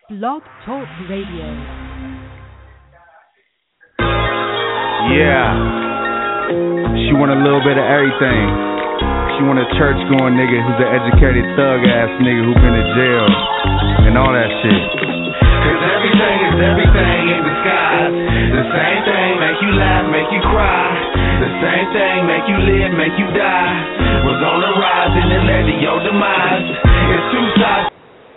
Blog Talk Radio. Yeah. She want a little bit of everything. She want a church going nigga who's an educated thug ass nigga who been to jail and all that shit. Cause everything is everything in disguise. The same thing make you laugh, make you cry. The same thing make you live, make you die. Was on the rise and it led to your demise. It's two sides.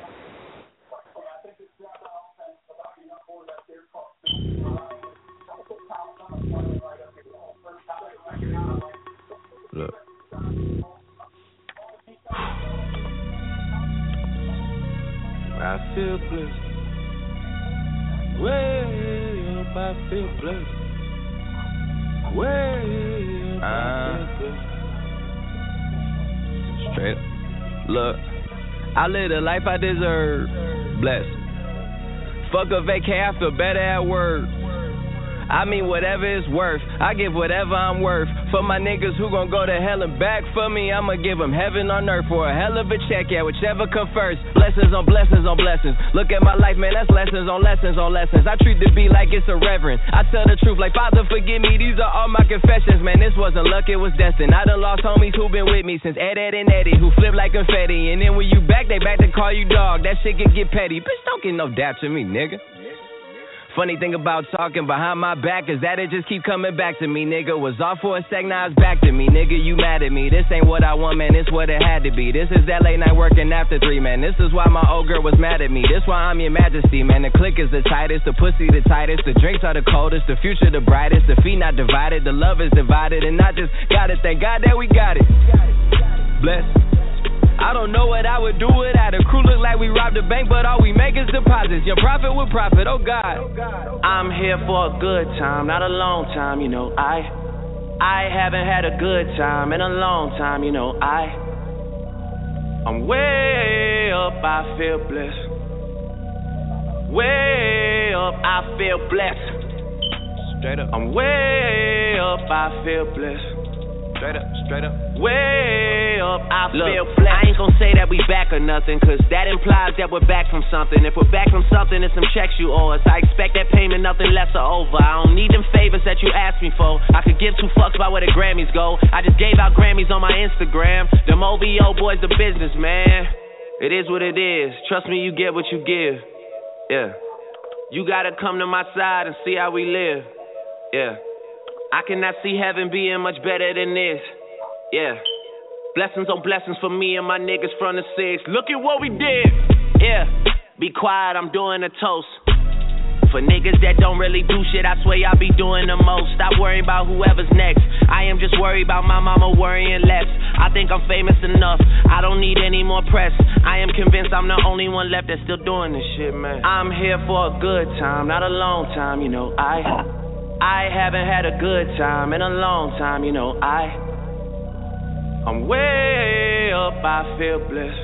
Look. I feel blessed. Way up, I feel blessed. Way up, I feel blessed. Straight up. Look, I live the life I deserve. Blessed. Fuck a vacay, I feel better at work. I mean whatever it's worth, I give whatever I'm worth. For my niggas who gon' go to hell and back for me, I'ma give them heaven on earth for a hell of a check, yeah, whichever come first. Blessings on blessings on blessings. Look at my life, man, that's lessons on lessons on lessons. I treat the beat like it's a reverend. I tell the truth like, Father, forgive me, these are all my confessions. Man, this wasn't luck, it was destined. I done lost homies who been with me since Ed and Eddie, who flip like confetti. And then when you back, they back to call you dog. That shit can get petty. Bitch, don't get no dap to me, nigga. Funny thing about talking behind my back is that it just keep coming back to me, nigga. Was off for a sec, now it's back to me, nigga. You mad at me? This ain't what I want, man. This what it had to be. This is that late night working after 3, man. This is why my old girl was mad at me. This why I'm your majesty, man. The click is the tightest, the pussy the tightest, the drinks are the coldest, the future the brightest, the feet not divided, the love is divided, and I just gotta thank God that we got it. Bless. I don't know what I would do without a crew. Look like we robbed a bank, but all we make is deposits. Your profit with profit, oh God. I'm here for a good time, not a long time, you know. I haven't had a good time in a long time, you know. I'm way up, I feel blessed. Way up, I feel blessed. Straight up. I'm way up, I feel blessed. Straight up. Way up, I feel blessed. I ain't gon' say that we back or nothing, cause that implies that we're back from something. If we're back from something, it's some checks you owe us. I expect that payment, nothing less or over. I don't need them favors that you asked me for. I could give 2 fucks about where the Grammys go. I just gave out Grammys on my Instagram. Them OVO boys, the business, man. It is what it is. Trust me, you get what you give. Yeah. You gotta come to my side and see how we live. Yeah. I cannot see heaven being much better than this. Yeah. Blessings on blessings for me and my niggas from the 6. Look at what we did. Yeah. Be quiet, I'm doing a toast. For niggas that don't really do shit, I swear y'all be doing the most. Stop worrying about whoever's next. I am just worried about my mama worrying less. I think I'm famous enough, I don't need any more press. I am convinced I'm the only one left that's still doing this shit, man. I'm here for a good time, not a long time, you know. I haven't had a good time in a long time, you know. I'm way up, I feel blessed.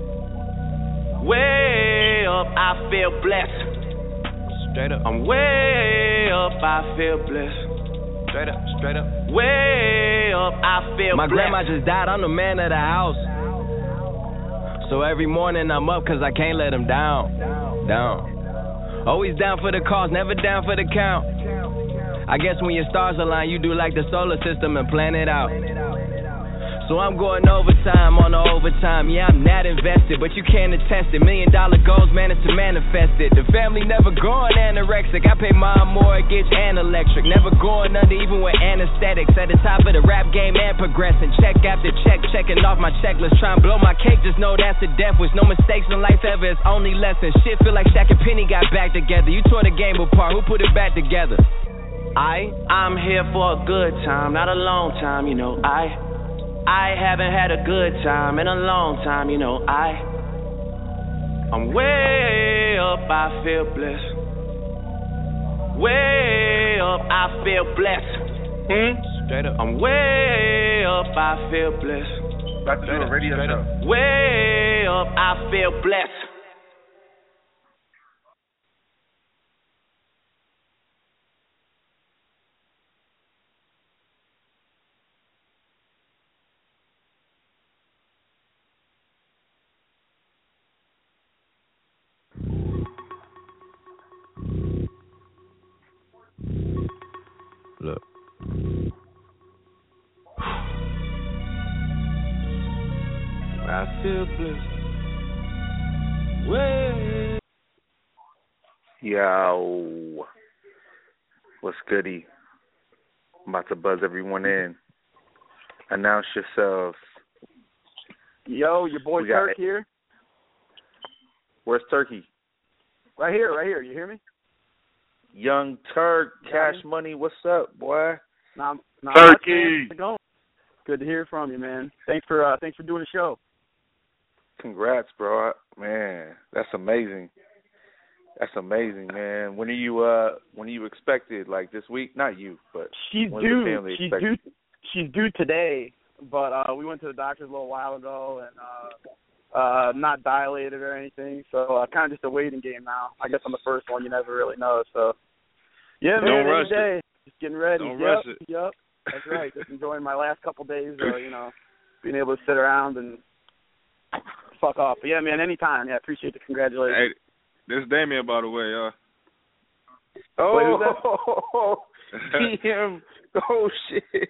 Way up, I feel blessed. Straight up. I'm way up, I feel blessed. Straight up. Way up, I feel blessed. My grandma just died, I'm the man of the house. So every morning I'm up cause I can't let him down. Always down for the cause, never down for the count. I guess when your stars align, you do like the solar system and plan it out. So I'm going overtime on the overtime. Yeah, I'm not invested, but you can't attest it. $1 million goals managed to manifest it. The family never going anorexic. I pay my mortgage and electric. Never going under even with anesthetics. At the top of the rap game and progressing. Check after check, checking off my checklist. Try and blow my cake, just know that's the death wish. No mistakes in life ever, it's only lessons. Shit feel like Shaq and Penny got back together. You tore the game apart, who put it back together? I'm here for a good time, not a long time, you know. I haven't had a good time in a long time, you know. I'm way up, I feel blessed. Way up, I feel blessed. Straight up. I'm way up, I feel blessed. About to do a radio show. Way up, I feel blessed. still bliss. Way. Yo, what's goody? I'm about to buzz everyone in. Announce yourselves. Yo, your boy Turk here. Where's Turkey? Right here. You hear me? Young Turk, Cash Money, what's up, boy? Turkey. How's it going? Good to hear from you, man. Thanks for doing the show. Congrats, bro. Man, that's amazing. That's amazing, man. When are you expected? Like this week? Not you, but she's due. She's due today, but we went to the doctor's a little while ago and not dilated or anything, so kind of just a waiting game now. I guess on the first one, you never really know. So yeah, man. Don't rush it. Just getting ready. Don't rush it. Yep. That's right. Just enjoying my last couple days, being able to sit around and fuck off. But yeah, man, anytime. Yeah, appreciate the congratulations. Hey, this is Damien, by the way, y'all. Oh, DM. Oh, shit.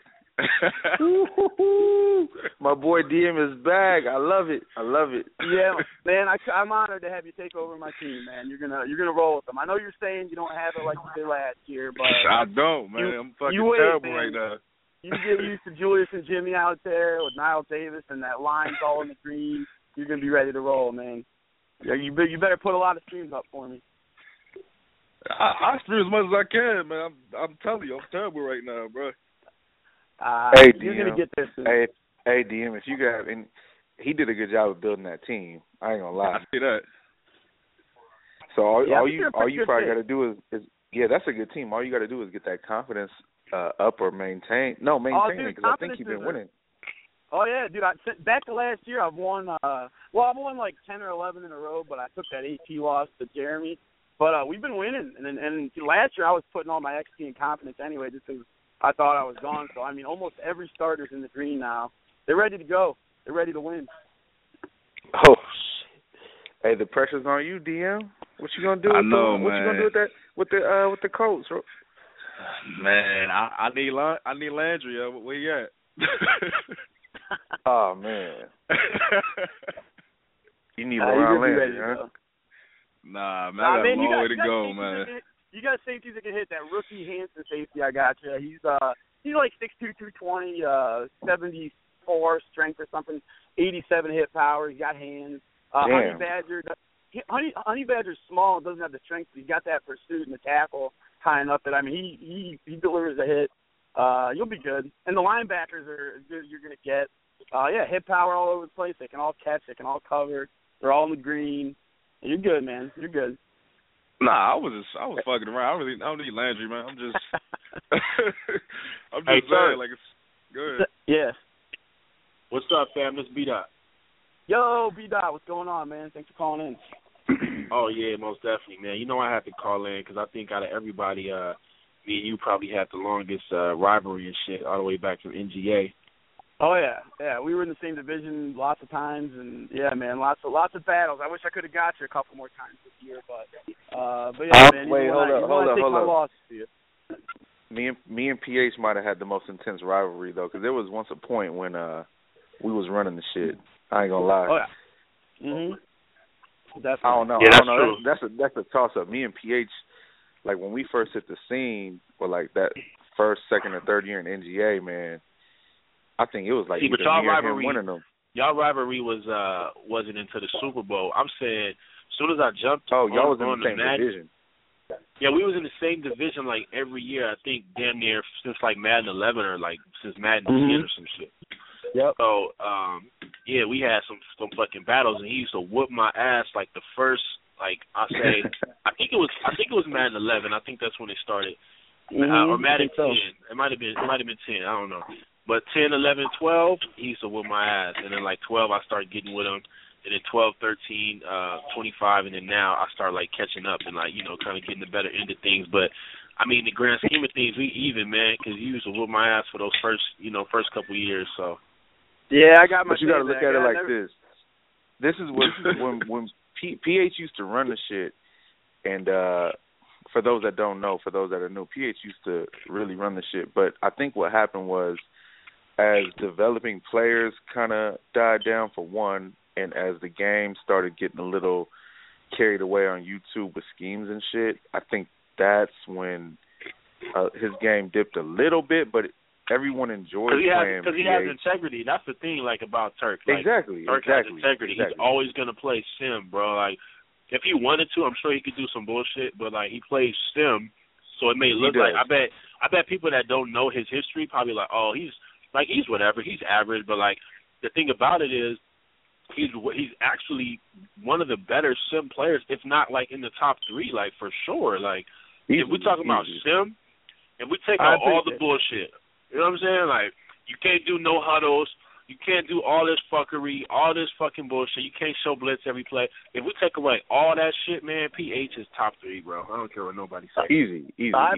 My boy DM is back. I love it. Yeah, man, I'm honored to have you take over my team, man. You're gonna roll with them. I know you're saying you don't have it like you did last year, but I don't, man. I'm fucking terrible right now. You get used to Julius and Jimmy out there with Niall Davis and that line's all in the green. You're gonna be ready to roll, man. Yeah, you better put a lot of streams up for me. I stream as much as I can, man. I'm telling you, I'm terrible right now, bro. Hey, you're DM. Gonna get there soon. Hey, DM. If you got, and he did a good job of building that team. I ain't gonna lie. I see that. So all you probably got to do is that's a good team. All you got to do is get that confidence up or maintain. No, maintain it because I think you've been winning. Oh yeah, dude. Back to last year, I've won. I've won like 10 or 11 in a row, but I took that AP loss to Jeremy. But we've been winning, and last year I was putting all my XP and confidence anyway, just because I thought I was gone. So I mean, almost every starter's in the green now. They're ready to go. They're ready to win. Oh shit! Hey, the pressure's on you, DM. What you gonna do? I know, man. What you gonna do with that with the Colts? Man, I need Landry. Where you at? Oh man. You need Leron Landry, huh? Nah, man, I got a long way to go, man. You got safeties that can hit that rookie Hanson safety. I got you. He's like 6'2", 220, 74 strength or something, 87 hit power. He's got hands. Honey Badger's small and doesn't have the strength, but he's got that pursuit and the tackle tying up it. I mean, he delivers a hit. You'll be good. And the linebackers are good. You're gonna get hit power all over the place. They can all catch. They can all cover. They're all in the green. You're good, man. You're good. Nah, I was fucking around. I don't need Landry, man. I'm just saying, like, it's good. Yeah. What's up, fam? This is B-Dot. Yo, B-Dot, what's going on, man? Thanks for calling in. Oh, yeah, most definitely, man. You know I had to call in because I think out of everybody, me and you probably had the longest rivalry and shit all the way back from NGA. Oh yeah. We were in the same division lots of times, and yeah, man, lots of battles. I wish I could have got you a couple more times this year, but yeah, man. Wait, hold up. Loss to you. Me and PH might have had the most intense rivalry though, because there was once a point when we was running the shit. I ain't gonna lie. Oh yeah. Mhm. Definitely. I don't know. Yeah, that's true. That's a toss up. Me and PH, like when we first hit the scene, or like that first, second, or third year in NGA, man. I think it was like but y'all rivalry, winning them. Y'all rivalry wasn't into the Super Bowl. I'm saying as soon as I jumped y'all was in the same Madden, division. Yeah, we was in the same division like every year. I think damn near since like Madden 11 or like since Madden 10 or some shit. Yep. So yeah, we had some fucking battles, and he used to whoop my ass like the first I think it was Madden 11. I think that's when it started. Or Madden 10. It might have been 10. I don't know. But 10, 11, 12, he used to whip my ass. And then, like, 12, I started getting with him. And then 12, 13, 25, and then now I start, like, catching up and, like, kind of getting the better end of things. But, I mean, the grand scheme of things, we even, man, because he used to whip my ass for those first couple of years. So. Yeah, I got my. But you got to look at it like this. This is when PH used to run the shit, and for those that don't know, for those that are new, PH used to really run the shit. But I think what happened was, as developing players kind of died down for one, and as the game started getting a little carried away on YouTube with schemes and shit, I think that's when his game dipped a little bit, but everyone enjoys playing. Because he has integrity. That's the thing, like, about Turk. Like, exactly. Turk has integrity. Exactly. He's always going to play sim, bro. Like, if he wanted to, I'm sure he could do some bullshit, but, like, he plays sim, so it may look like, I bet people that don't know his history probably like, oh, he's whatever. He's average, but, like, the thing about it is, he's actually one of the better sim players, if not, like, in the top 3, like, for sure. Like, if we're talking about sim, if we take out all the bullshit, you know what I'm saying? Like, you can't do no huddles. You can't do all this fuckery, all this fucking bullshit. You can't show blitz every play. If we take away all that shit, man, PH is top 3, bro. I don't care what nobody says. Easy. I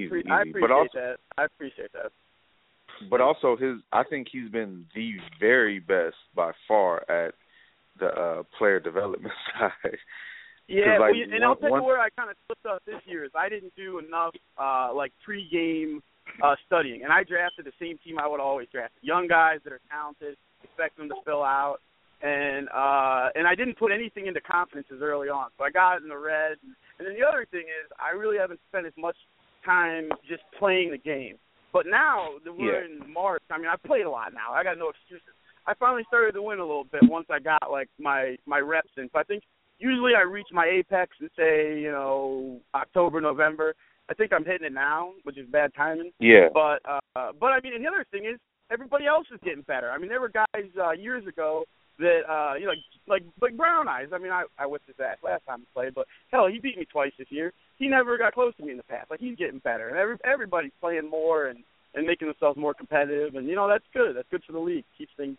appreciate that. But also, I think he's been the very best by far at the player development side. Yeah, and I'll tell you where I kind of slipped up this year is I didn't do enough pre-game studying, and I drafted the same team I would always draft: young guys that are talented, expect them to fill out, and I didn't put anything into confidences early on, so I got it in the red. And then the other thing is I really haven't spent as much time just playing the game. But now that we're in March, I mean, I've played a lot now. I got no excuses. I finally started to win a little bit once I got like my reps in. So I think usually I reach my apex in say October, November. I think I'm hitting it now, which is bad timing. Yeah. But I mean, and the other thing is everybody else is getting better. I mean, there were guys years ago that like Brown Eyes. I mean, I whipped his ass last time he played, but hell, he beat me twice this year. He never got close to me in the past. Like, he's getting better, and everybody's playing more and making themselves more competitive, and that's good. That's good for the league. Keeps things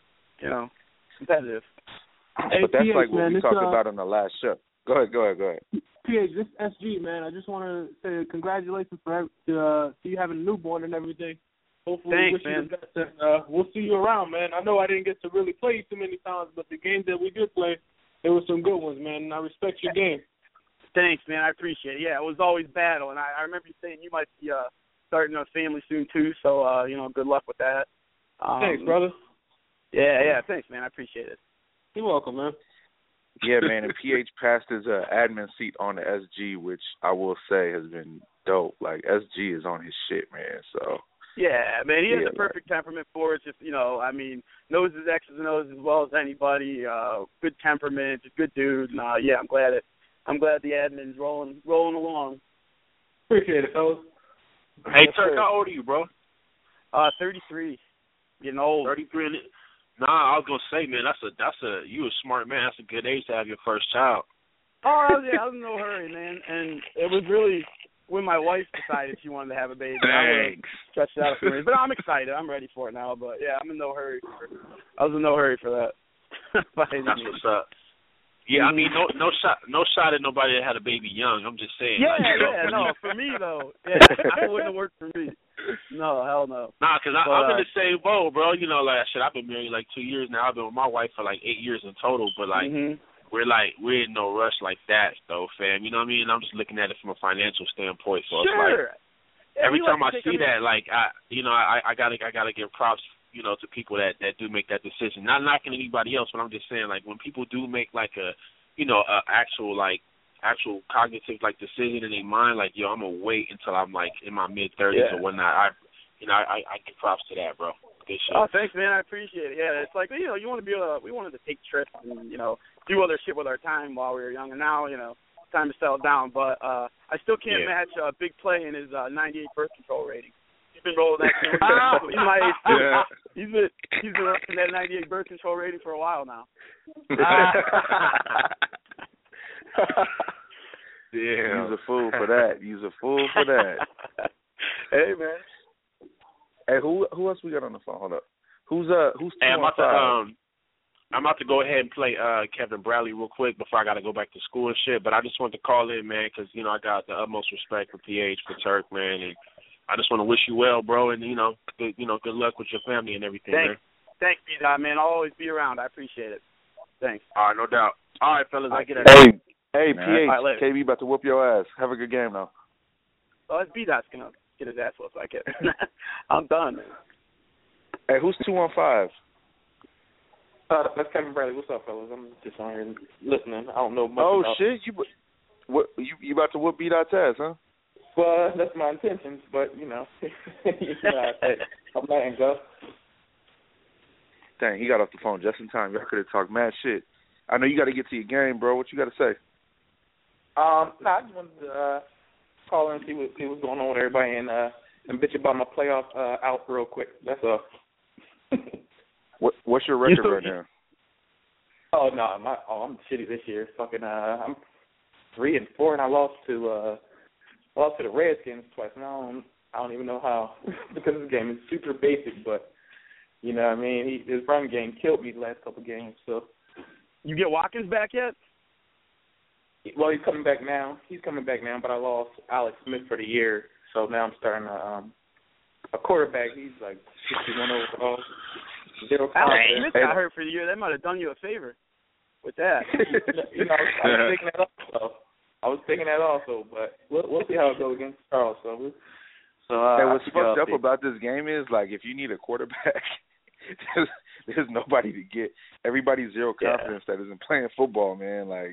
competitive. But that's PH, like what we talked about on the last show. Go ahead. PH, this is SG, man. I just want to say congratulations to you having a newborn and everything. Hopefully, thanks, wish man. You the best, and we'll see you around, man. I know I didn't get to really play you too many times, but the games that we did play, there were some good ones, man, and I respect your game. Thanks, man. I appreciate it. Yeah, it was always battle, and I remember you saying you might be starting a family soon, too, so, good luck with that. Thanks, brother. Yeah, thanks, man. I appreciate it. You're welcome, man. Yeah, man, and PH passed his admin seat on the SG, which I will say has been dope. Like, SG is on his shit, man, so. Yeah, man, he has the perfect temperament for it. Just, knows his X's and O's as well as anybody. Good temperament, just good dude. And, I'm glad the admin's rolling along. Appreciate it, fellas. Hey, Turk, how old are you, bro? 33. Getting old. 33. Nah, I was gonna say, man, you a smart man. That's a good age to have your first child. Oh yeah, I was in no hurry, man, and it was really when my wife decided she wanted to have a baby. Thanks. I stretched it out for me, but I'm excited. I'm ready for it now. But yeah, I'm in no hurry. I was in no hurry for that. That's what's up. Yeah, I mean, no shot at nobody that had a baby young. I'm just saying. Yeah, no, for me though, it wouldn't have worked for me. No, hell no. Nah, because I'm in the same boat, bro. Shit, I've been married like 2 years now. I've been with my wife for like 8 years in total, but like we're in no rush like that though, fam. You know what I mean? I'm just looking at it from a financial standpoint. So it's like every time I see that, like I gotta give props, to people that do make that decision. Not knocking anybody else, but I'm just saying, like, when people do make like a actual cognitive like decision in their mind, like, I'm gonna wait until I'm like in my mid-30s or whatnot. I give props to that, bro. Good shit. Oh, thanks, man. I appreciate it. Yeah, it's like, you want to be able to, we wanted to take trips and do other shit with our time while we were young, and now it's time to settle down. But I still can't match Big Play in his 98 birth control rating. He's been rolling that. He's my age too. Yeah. He's been rocking that 98 birth control rating for a while now. Yeah, he's a fool for that. Hey, man. Hey, who else we got on the phone? Hold up. Who's 215? I'm about to go ahead and play Kevin Bradley real quick before I got to go back to school and shit. But I just wanted to call in, man, because I got the utmost respect for PH, for Turk, man, and I just want to wish you well, bro, and good luck with your family and everything, man. Thanks, B-Dot, man. I'll always be around. I appreciate it. Thanks. All right, no doubt. All right, fellas, I get it. Hey, PH, right, KB about to whoop your ass. Have a good game now. Oh, it's B-Dot's gonna get his ass whooped. I get it. I'm done, man. Hey, who's 215? That's Kevin Bradley. What's up, fellas? I'm just on here listening. I don't know much Oh, about shit. You about to whoop B.Taz, huh? Well, that's my intentions, but, I'm letting go. Dang, he got off the phone just in time. Y'all could have talked mad shit. I know you got to get to your game, bro. What you got to say? I just wanted to call in and see what's going on with everybody and bitch about my playoff out real quick. That's all. What's your record right now? Oh no, I'm shitty this year. Fucking, I'm 3-4, and I lost to the Redskins twice. And I don't even know how because this game is super basic. But you know what I mean, his run game killed me the last couple games. So you get Watkins back yet? Well, he's coming back now. But I lost Alex Smith for the year, so now I'm starting a quarterback. He's like 61 overall. Alex Smith got hurt for the year. That might have done you a favor with that. I was thinking that also, but we'll see how it goes against Charles. So what's fucked up about this game is, like, if you need a quarterback, there's nobody to get. Everybody's zero confidence that isn't playing football, man. Like,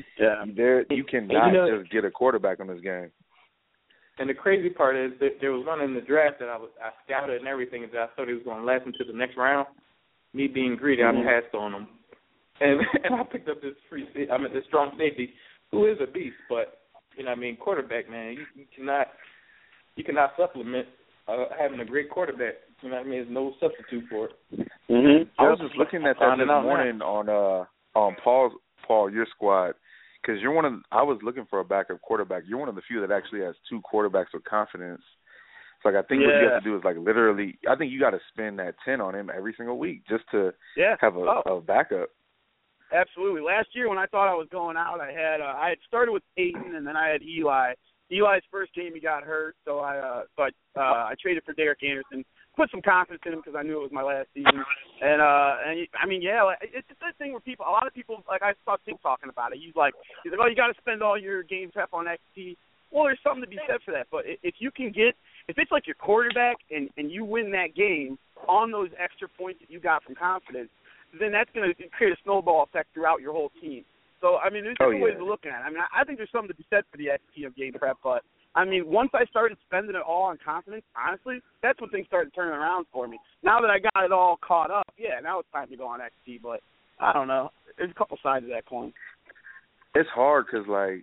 you cannot just get a quarterback on this game. And the crazy part is that there was one in the draft that I scouted and everything, and I thought he was going to last into the next round. Me being greedy, I passed on him, and I picked up this this strong safety who is a beast. But you know, what I mean, quarterback, man, you cannot supplement having a great quarterback. You know what I mean? There's no substitute for it. I was just looking at that this morning on Paul, your squad. Because I was looking for a backup quarterback. You're one of the few that actually has two quarterbacks with confidence. It's like, I think what you have to do is, like, literally, I think you got to spend that 10 on him every single week just to have a backup. Absolutely. Last year when I thought I was going out, I had started with Peyton and then I had Eli. Eli's first game he got hurt, so I traded for Derek Anderson. Put some confidence in him because I knew it was my last season, and I mean, it's just that thing where a lot of people, like I saw Tim talking about it. He's like, oh, you got to spend all your game prep on XP. Well, there's something to be said for that, but if it's like your quarterback and you win that game on those extra points that you got from confidence, then that's going to create a snowball effect throughout your whole team. So I mean, there's different ways of looking at it. I mean, I think there's something to be said for the XP of game prep, but. I mean, once I started spending it all on confidence, honestly, that's when things started turning around for me. Now that I got it all caught up, now it's time to go on XP, but I don't know. There's a couple sides of that coin. It's hard because, like,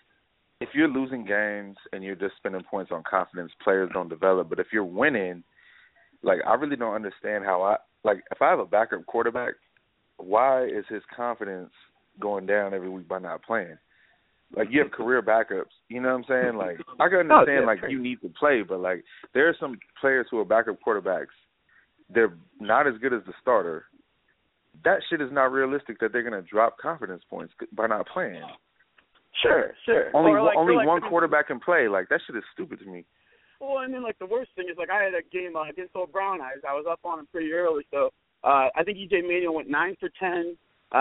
if you're losing games and you're just spending points on confidence, players don't develop. But if you're winning, like, I really don't understand how if I have a backup quarterback, why is his confidence going down every week by not playing? Like, you have career backups, you know what I'm saying? Like, I can understand, you need to play, but, like, there are some players who are backup quarterbacks. They're not as good as the starter. That shit is not realistic that they're going to drop confidence points by not playing. Sure. Only one quarterback can play. Like, that shit is stupid to me. Well, and then, like, the worst thing is, like, I had a game against Old Brown Eyes. I was up on him pretty early, so I think E.J. Manuel went 9 for 10.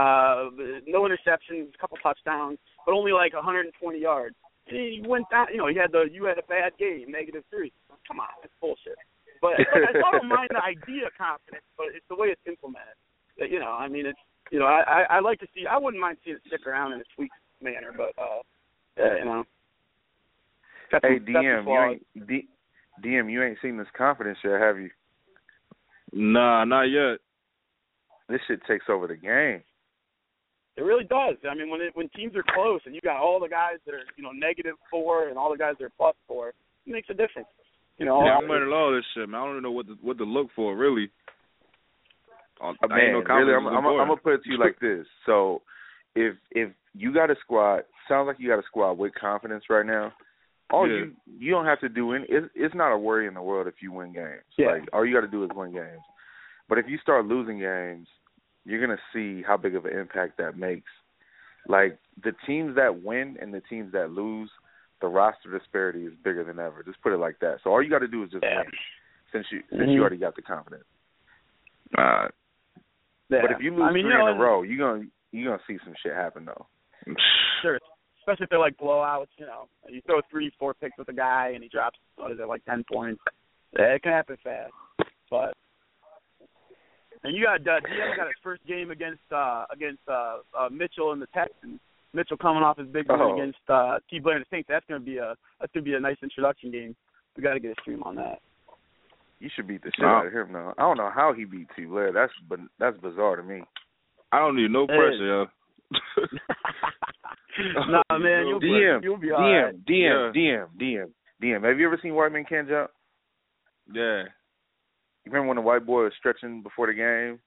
No interceptions, a couple touchdowns, but only like 120 yards. And he went down. You had a bad game, -3. Come on, that's bullshit. But I don't mind the idea of confidence, but it's the way it's implemented. I mean, it's I like to see. I wouldn't mind seeing it stick around in a tweaked manner, but Hey, DM, you ain't seen this confidence yet, have you? Nah, not yet. This shit takes over the game. It really does. I mean, when teams are close and you got all the guys that are -4 and all the guys that are +4, it makes a difference. I'm learning all this shit, man. I don't know what to look for, really. I'm gonna put it to you like this. So, if you got a squad, sounds like you got a squad with confidence right now. You don't have to do it's not a worry in the world if you win games. Yeah. Like, all you got to do is win games. But if you start losing games, you're going to see how big of an impact that makes. Like, the teams that win and the teams that lose, the roster disparity is bigger than ever. Just put it like that. So all you got to do is just win since you already got the confidence. But if you lose 3 in a row, you're gonna see some shit happen, though. Sure. Especially if they're like blowouts, You throw 3-4 picks with a guy and he drops, 10 points. It can happen fast. But And you got DM got his first game against Mitchell and the Texans. Mitchell coming off his big win against T. Blair and the Saints. That's gonna be a nice introduction game. We got to get a stream on that. You should beat the shit out of him now. I don't know how he beat T. Blair. That's bizarre to me. I don't need no pressure, yo. Nah, man, you'll be all right. DM. Have you ever seen White Man Can't Jump? Yeah. You remember when the white boy was stretching before the game?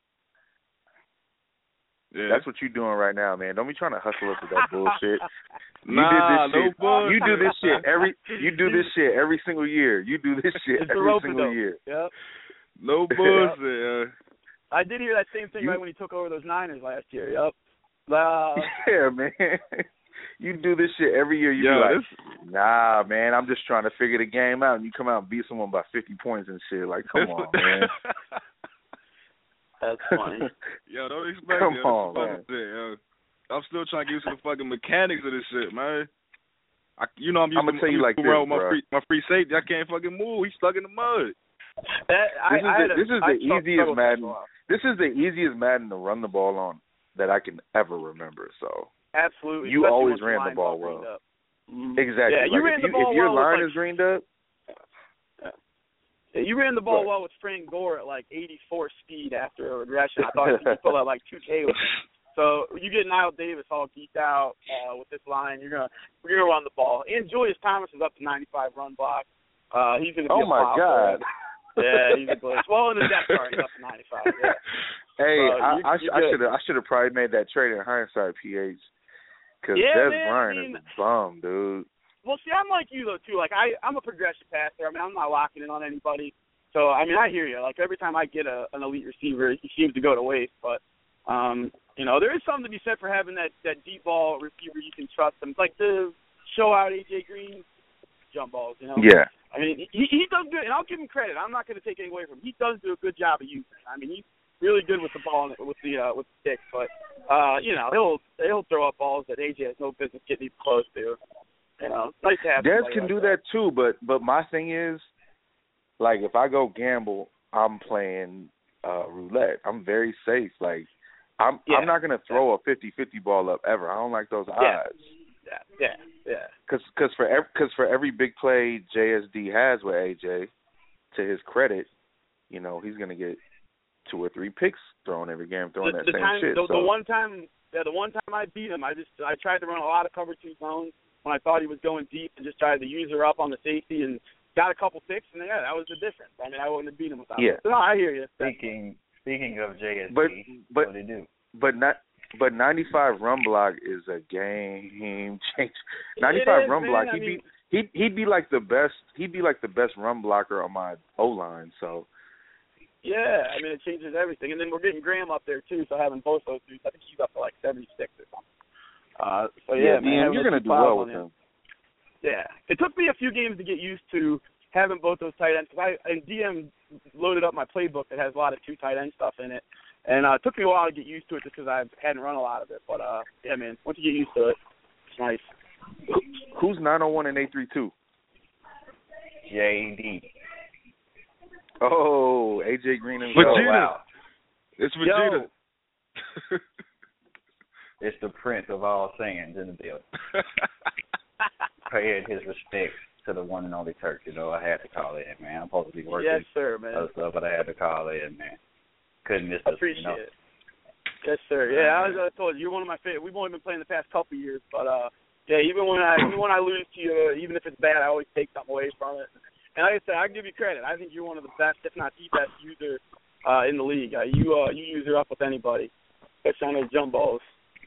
Yeah. That's what you're doing right now, man. Don't be trying to hustle up with that bullshit. You do this shit every single year. You do this shit every single year. Yep. No bullshit. I did hear that same thing right when he took over those Niners last year. Yep. Yeah, man. You do this shit every year. You be like, nah, man, I'm just trying to figure the game out. And you come out and beat someone by 50 points and shit. Like, come on, man. That's funny. Yo, don't expect Come on, man. Shit, yo. I'm still trying to get used to the fucking mechanics of this shit, man. I'm used to tell you like this, bro. My free safety, I can't fucking move. He's stuck in the mud. This is the easiest Madden. This is the easiest Madden to run the ball on that I can ever remember. So absolutely, you always ran the ball well. Exactly. Yeah, you ran the ball well. If your line is greened up. Yeah, you ran the ball well with Frank Gore at like 84 speed after a regression. I thought you could pull out like 2K with him. So you get Niall Davis all geeked out with this line. We're gonna run the ball. And Julius Thomas is up to 95 run block. He's gonna be oh my God. Yeah, he's a glitch. Well, in the depth chart, he's up to 95. Yeah. Hey, I should have probably made that trade in hindsight, PH. Because Des Bryant is a bum, dude. Well, see, I'm like you, though, too. Like, I'm a progression passer. I mean, I'm not locking in on anybody. So, I mean, I hear you. Like, every time I get an elite receiver, he seems to go to waste. But, there is something to be said for having that deep ball receiver you can trust him. Like, to show out A.J. Green, jump balls, Yeah. I mean, he does good, and I'll give him credit. I'm not going to take any away from him. He does do a good job of using it. I mean, he's really good with the ball and with the stick. But, he'll throw up balls that A.J. has no business getting even close to. Nice to have Des can do that too, but my thing is, like, if I go gamble, I'm playing roulette. I'm very safe. Like, I'm not gonna throw a 50-50 ball up ever. I don't like those odds. Yeah. Because for every big play JSD has with AJ, to his credit, he's gonna get 2 or 3 picks thrown every game, throwing that same shit. The one time I beat him, I tried to run a lot of cover 2 zones when I thought he was going deep and just tried to use her up on the safety and got a couple picks, and that was the difference. I mean, I wouldn't have beat him without it. So, no, I hear you. Speaking of JSD, what do they do? But 95 run block is a game changer. 95 run block, he'd be like the best run blocker on my O-line, so. Yeah, I mean, it changes everything. And then we're getting Graham up there, too, so having both those dudes, I think he's up to like 76 or something. Man, you're going to do well with him. Yeah. It took me a few games to get used to having both those tight ends. And DM loaded up my playbook that has a lot of 2 tight end stuff in it. And it took me a while to get used to it just because I hadn't run a lot of it. But, man, once you get used to it, it's nice. Who's 901 and 832? JD. Oh, AJ Green and Vegeta. Wow. It's Vegeta. It's the Prince of all Saiyans in the building. Paid his respects to the one and only Turk. I had to call in, man. I'm supposed to be working. Yes, sir, man. Other stuff, but I had to call in, man. Couldn't miss this. Appreciate it. Yes, sir. Yeah, I told you, you're one of my favorite. We've only been playing the past couple of years, but even when I lose to you, even if it's bad, I always take something away from it. And like I said, I give you credit. I think you're one of the best, if not the best user in the league. You use her up with anybody, especially on those jump balls.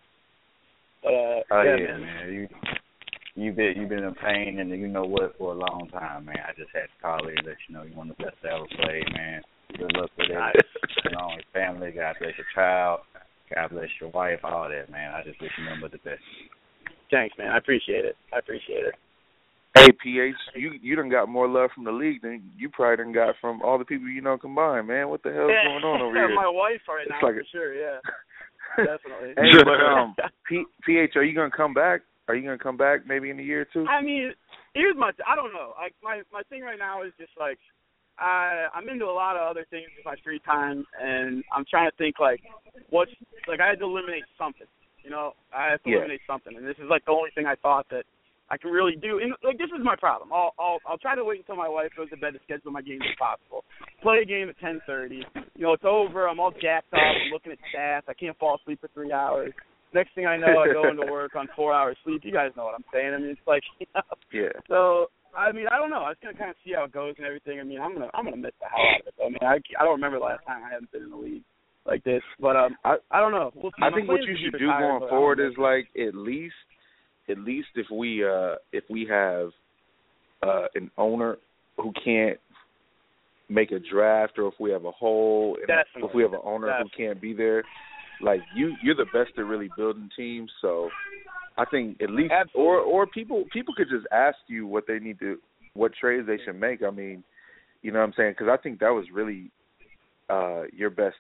Man. You've been in pain and you know what for a long time, man. I just had to call in and let you know you're one of the best I ever played, man. Good luck with it. Your family. God bless your child. God bless your wife. All that, man. I just wish you nothing but the best. Thanks, man. I appreciate it. Hey, PH, you done got more love from the league than you probably done got from all the people combined, man. What the hell is going on over here? My wife right now, for sure, yeah. Definitely. Hey, but PH, are you gonna come back? Are you gonna come back maybe in a year or two? I mean, I don't know. Like my thing right now is just like I'm into a lot of other things with my free time, and I'm trying to think I had to eliminate something. I have to eliminate something, and this is like the only thing I thought that I can really do. And like, this is my problem. I'll try to wait until my wife goes to bed to schedule my games if possible. Play a game at 10:30. It's over. I'm all jacked up. I'm looking at stats. I can't fall asleep for 3 hours. Next thing I know, I go into work on 4 hours sleep. You guys know what I'm saying. I mean, it's like, Yeah. So I mean, I don't know. I was gonna kind of see how it goes and everything. I mean, I'm gonna miss the hell out of it. I mean, I don't remember the last time I haven't been in the league like this. But I don't know. We'll see. I think what you should do going forward is like at least if we have an owner who can't make a draft, or if we have a hole, and if we have an owner who can't be there, like you're the best at really building teams. So I think at least, or people could just ask you what trades they should make. I mean, you know what I'm saying? Because I think that was really your best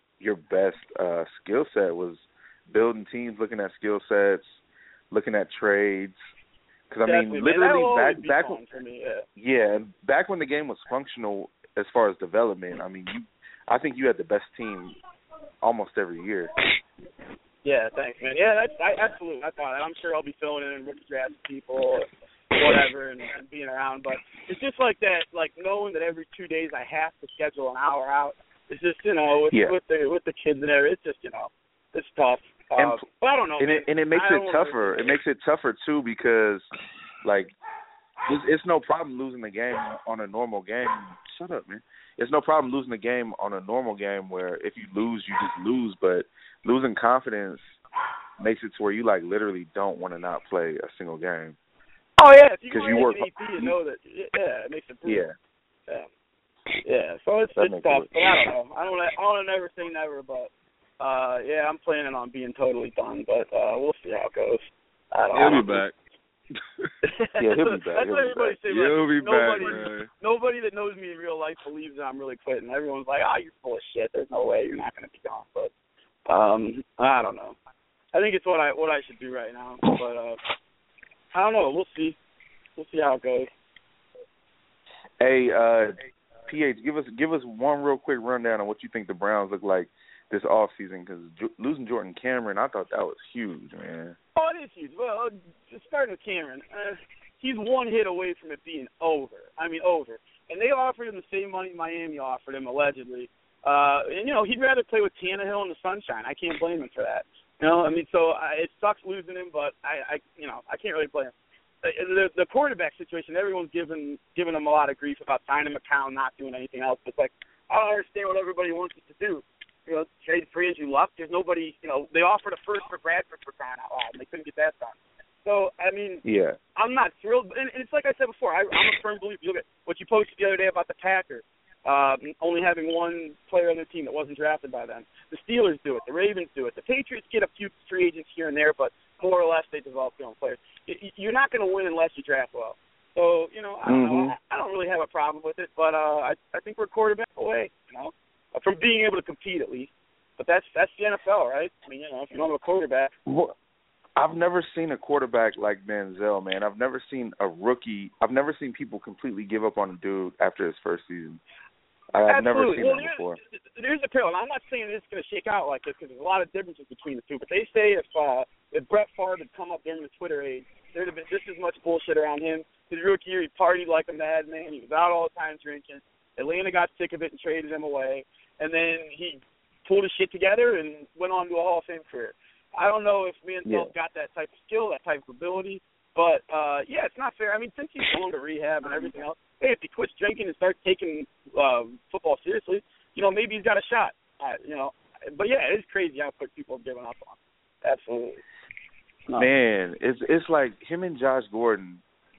skill set was building teams, looking at skill sets, looking at trades. Because I mean, literally back when the game was functional as far as development, I mean, I think you had the best team almost every year. Yeah, thanks, man. Yeah, absolutely. I thought that. I'm sure I'll be filling in rookie draft people or whatever and being around. But it's just like that, like knowing that every 2 days I have to schedule an hour out. It's just, with the kids and everything, it's just, it's tough. But I don't know. And it makes it tougher. It makes it tougher, too, because, like, it's no problem losing the game on a normal game. Shut up, man. It's no problem losing the game on a normal game where if you lose, you just lose. But losing confidence makes it to where you, like, literally don't want to not play a single game. Oh, yeah. If you go to AP, you know that, it makes it brutal. Yeah, so it's tough. But I don't know. I don't want to never say never, but, I'm planning on being totally done. But we'll see how it goes. He'll be back. Yeah, he'll be back. That's what everybody say. He'll be back, man. Nobody that knows me in real life believes that I'm really quitting. Everyone's like, you're full of shit. There's no way you're not going to be gone. But I don't know. I think it's what I should do right now. But I don't know. We'll see. We'll see how it goes. Hey, PH, give us one real quick rundown on what you think the Browns look like this offseason, because losing Jordan Cameron, I thought that was huge, man. Oh, it is huge. Well, just starting with Cameron, he's one hit away from it being over. I mean, over. And they offered him the same money Miami offered him, allegedly. And, he'd rather play with Tannehill in the sunshine. I can't blame him for that. So it sucks losing him, but I can't really blame him. The quarterback situation, everyone's giving him a lot of grief about signing McCown, not doing anything else. It's like, I don't understand what everybody wants us to do. Trade free as you luck. There's nobody, they offered a first for Bradford for crying out loud, and they couldn't get that done. So, I mean, I'm not thrilled. And it's like I said before, I'm a firm believer. Look at what you posted the other day about the Packers, only having one player on their team that wasn't drafted by them. The Steelers do it. The Ravens do it. The Patriots get a few free agents here and there, but more or less they develop their own players. You're not going to win unless you draft well. So, I don't know. I don't really have a problem with it, but I think we're a quarterback away, from being able to compete at least. But that's the NFL, right? I mean, if you don't have a quarterback. Well, I've never seen a quarterback like Manziel, man. I've never seen a rookie. I've never seen people completely give up on a dude after his first season. I've never seen that before. There's a parallel. I'm not saying it's going to shake out like this because there's a lot of differences between the two. But they say if Brett Favre had come up during the Twitter age, there'd have been just as much bullshit around him. His rookie year, he partied like a madman. He was out all the time drinking. Atlanta got sick of it and traded him away. And then he pulled his shit together and went on to a Hall of Fame career. I don't know if Manziel's got that type of skill, that type of ability. But, it's not fair. I mean, since he's going to rehab and everything else, if he quits drinking and starts taking football seriously, maybe he's got a shot. But, it is crazy how quick people have given up on him. Absolutely. No. Man, it's like him and Josh Gordon.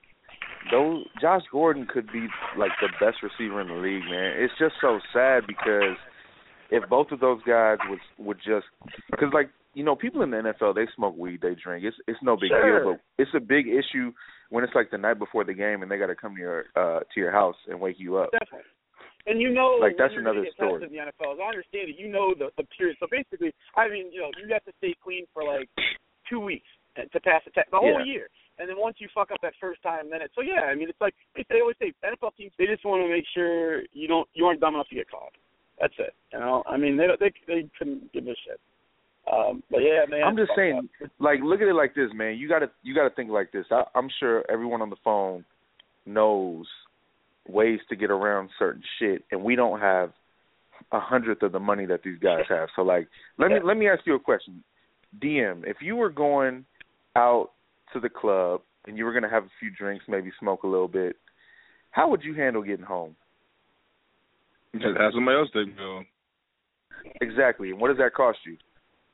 Josh Gordon could be, like, the best receiver in the league, man. It's just so sad because if both of those guys would just – because, like, people in the NFL, they smoke weed, they drink. It's no big deal, but it's a big issue when it's like the night before the game and they got to come to your house and wake you up. Definitely. And like that's another story. In the NFL, as I understand it, the period. So basically, I mean, you have to stay clean for like 2 weeks to pass the test, the whole year. And then once you fuck up that first time, then it's so yeah. I mean, it's like they always say, NFL teams, they just want to make sure you aren't dumb enough to get caught. That's it. You know, I mean, they couldn't give a shit. But yeah, man. I'm just saying, like, look at it like this, man. You gotta think like this. I'm sure everyone on the phone knows ways to get around certain shit, and we don't have 100th of the money that these guys have. So, like, let me ask you a question, DM. If you were going out to the club and you were going to have a few drinks, maybe smoke a little bit, how would you handle getting home? Just have somebody else take me home. Exactly. And what does that cost you?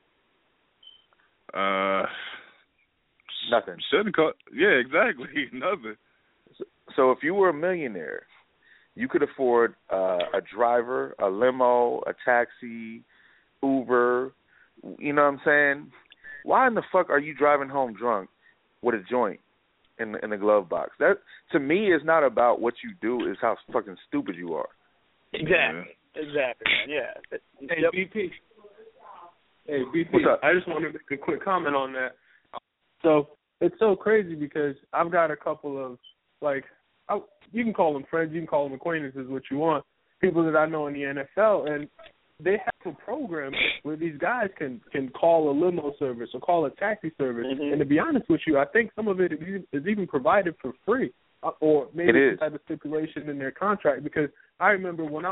Nothing. Shouldn't cost. Yeah, exactly. Nothing. So if you were a millionaire, you could afford a driver, a limo, a taxi, Uber. You know what I'm saying? Why in the fuck are you driving home drunk with a joint in the glove box? That, to me, is not about what you do. It's how fucking stupid you are. Exactly. Exactly, man. Yeah. Hey, BP. Hey, BP. What's up? I just want to make a quick comment on that. So it's so crazy because I've got a couple of, like, you can call them friends, you can call them acquaintances, what you want, people that I know in the NFL, and they have a program where these guys can call a limo service or call a taxi service. Mm-hmm. And to be honest with you, I think some of it is even provided for free, or maybe some type of stipulation in their contract. Because I remember when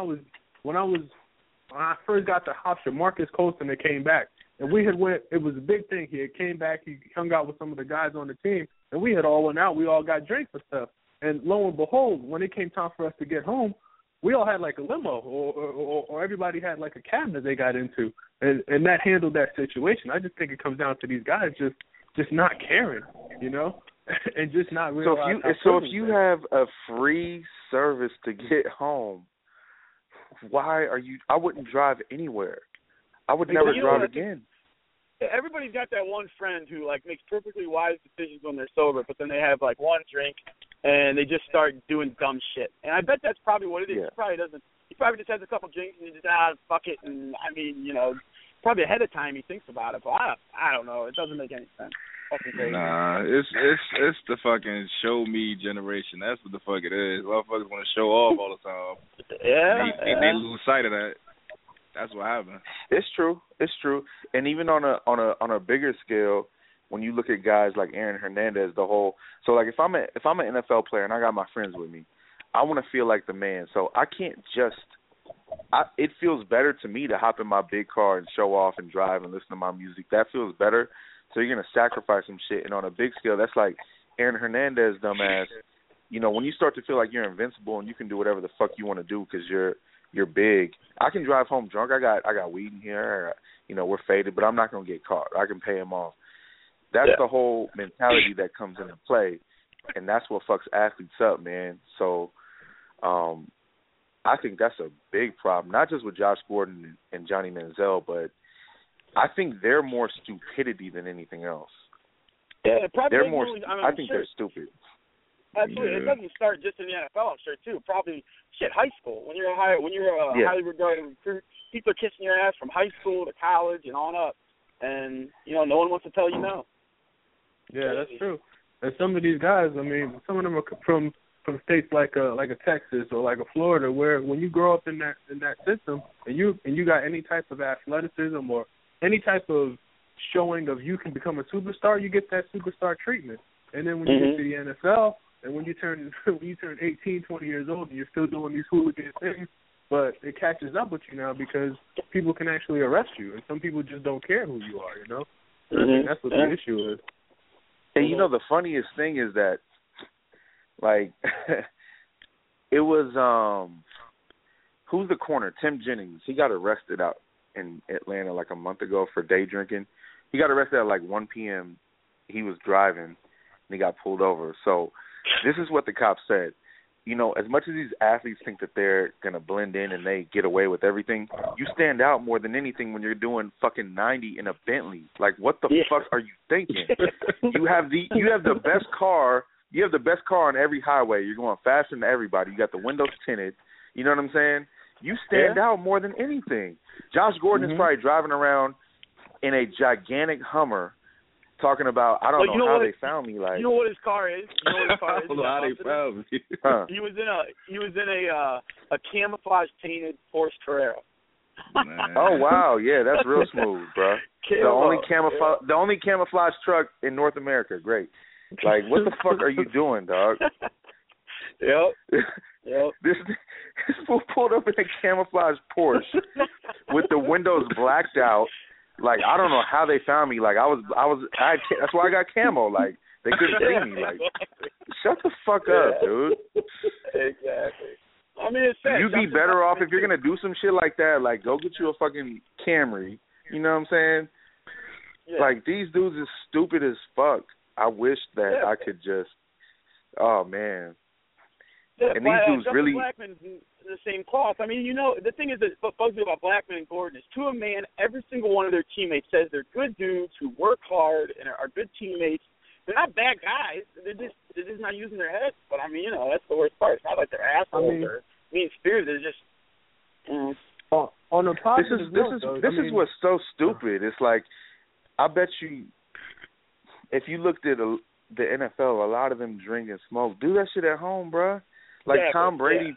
I first got to Hofstra, Marcus Colston had came back, and we had went. It was a big thing. He had came back. He hung out with some of the guys on the team, and we had all went out. We all got drinks and stuff. And lo and behold, when it came time for us to get home, we all had like a limo, or everybody had like a cab that they got into, and that handled that situation. I just think it comes down to these guys just not caring, you know, and just not realizing. So if you have a free service to get home, why are you? I wouldn't drive anywhere. I would never drive again. Everybody's got that one friend who like makes perfectly wise decisions when they're sober, but then they have like one drink and they just start doing dumb shit. And I bet that's probably what it is. Yeah. He probably just has a couple drinks and he just fuck it. And I mean, you know, probably ahead of time he thinks about it. But I don't know. It doesn't make any sense. Nah, it's the fucking show me generation. That's what the fuck it is. Motherfuckers want to show off all the time. Yeah. They lose sight of that. That's what happened. It's true. And even on a bigger scale, when you look at guys like Aaron Hernandez, so like if I'm an NFL player and I got my friends with me, I want to feel like the man. So I can't it feels better to me to hop in my big car and show off and drive and listen to my music. That feels better. So you're going to sacrifice some shit. And on a big scale, that's like Aaron Hernandez, dumbass. You know, when you start to feel like you're invincible and you can do whatever the fuck you want to do because you're big. I can drive home drunk. I got weed in here. You know, we're faded, but I'm not going to get caught. I can pay him off. That's the whole mentality that comes into play, and that's what fucks athletes up, man. So I think that's a big problem, not just with Josh Gordon and Johnny Manziel, but I think they're more stupidity than anything else. Yeah, probably. They're more. I think they're stupid. Absolutely, it doesn't start just in the NFL. I'm sure too. Probably high school. When you're a highly regarded recruit, people are kissing your ass from high school to college and on up, and you know no one wants to tell you no. Yeah, that's true. And some of these guys, I mean, some of them are from states like a Texas or like a Florida, where when you grow up in that system and you got any type of athleticism or any type of showing of you can become a superstar, you get that superstar treatment. And then when you get to the NFL, and when you turn 18, 20 years old, and you're still doing these hooligan things, but it catches up with you now because people can actually arrest you, and some people just don't care who you are, you know? I think that's what the issue is. And, you know, the funniest thing is that, like, it was, who's the corner? Tim Jennings. He got arrested out in Atlanta like a month ago for day drinking. He got arrested at like 1 p.m. He was driving, and he got pulled over. So this is what the cops said. You know, as much as these athletes think that they're going to blend in and they get away with everything, you stand out more than anything when you're doing fucking 90 in a Bentley. Like, what the fuck are you thinking? You have the best car. You have the best car on every highway. You're going faster than everybody. You got the windows tinted. You know what I'm saying? You stand out more than anything. Josh Gordon is probably driving around in a gigantic Hummer talking about I don't know how they found me. Like, you know what his car is? You know what his car is? I don't know how they found me. Huh. He was in a camouflage painted Porsche Carrera. Oh wow, yeah, that's real smooth, bro. The only camouflage truck in North America. Great. Like, what the fuck are you doing, dog? Yep. This fool pulled up in a camouflage Porsche with the windows blacked out. Like, I don't know how they found me. Like, that's why I got camo. Like, they couldn't see me. Like, shut the fuck up, dude. Exactly. I mean, it's sad. You'd be better off if you're gonna do some shit like that. Like, go get you a fucking Camry. You know what I'm saying? Yeah. Like, these dudes is stupid as fuck. I wish that I could just. Oh man. Yeah, and these dudes really. Blackman's in the same cloth. I mean, you know, the thing is that what bugs me about Blackman and Gordon is, to a man, every single one of their teammates says they're good dudes who work hard and are good teammates. They're not bad guys. They're just not using their heads. But I mean, you know, that's the worst part. It's not like they're assholes or mean spirited. They're just. On a positive this is what's so stupid. It's like, I bet you, if you looked at the NFL, a lot of them drink and smoke. Do that shit at home, bruh. Like, Tom Brady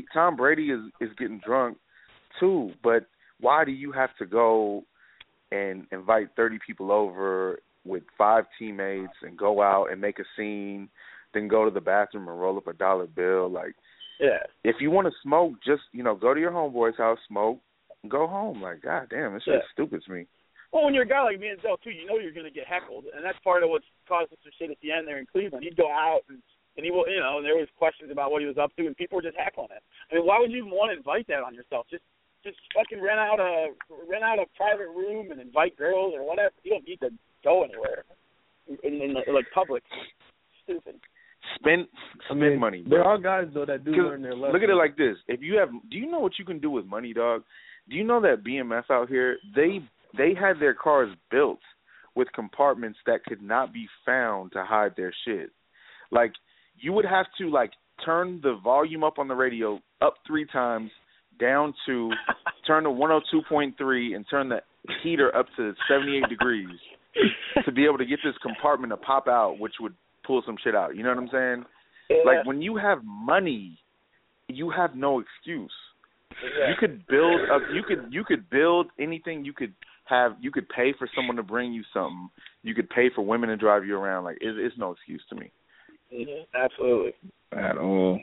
is getting drunk too, but why do you have to go and invite 30 people over with 5 teammates and go out and make a scene, then go to the bathroom and roll up a dollar bill? Like, if you want to smoke, just, you know, go to your homeboy's house, smoke, and go home. Like, god damn, this shit's stupid to me. Well, when you're a guy like Manziel too, you know you're going to get heckled, and that's part of what's caused us some shit at the end there in Cleveland. He'd go out and he will, you know, and there was questions about what he was up to, and people were just heckling him. I mean, why would you even want to invite that on yourself? Just fucking rent out a private room and invite girls or whatever. You don't need to go anywhere in like public. Stupid. Spend money. Bro. There are guys though that do learn their lesson. Look at it like this: do you know what you can do with money, dog? Do you know that BMF out here, they had their cars built with compartments that could not be found to hide their shit. Like, you would have to, like, turn the volume up on the radio up 3 times, down to, turn to 102.3, and turn the heater up to 78 degrees to be able to get this compartment to pop out, which would pull some shit out. You know what I'm saying? Yeah. Like, when you have money, you have no excuse. Yeah. You could build you could build anything. You could pay for someone to bring you something. You could pay for women to drive you around. Like, it's no excuse to me. Mm-hmm. Absolutely. At all.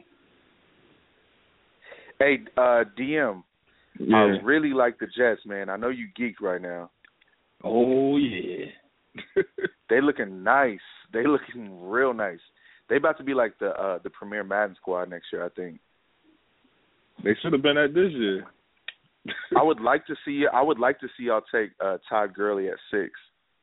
Hey, DM, I really like the Jets, man. I know you geeked right now. Oh, yeah. They looking nice. They looking real nice. They about to be like the premier Madden squad next year, I think. They should have been at this year. I would like to see y'all take Todd Gurley at 6.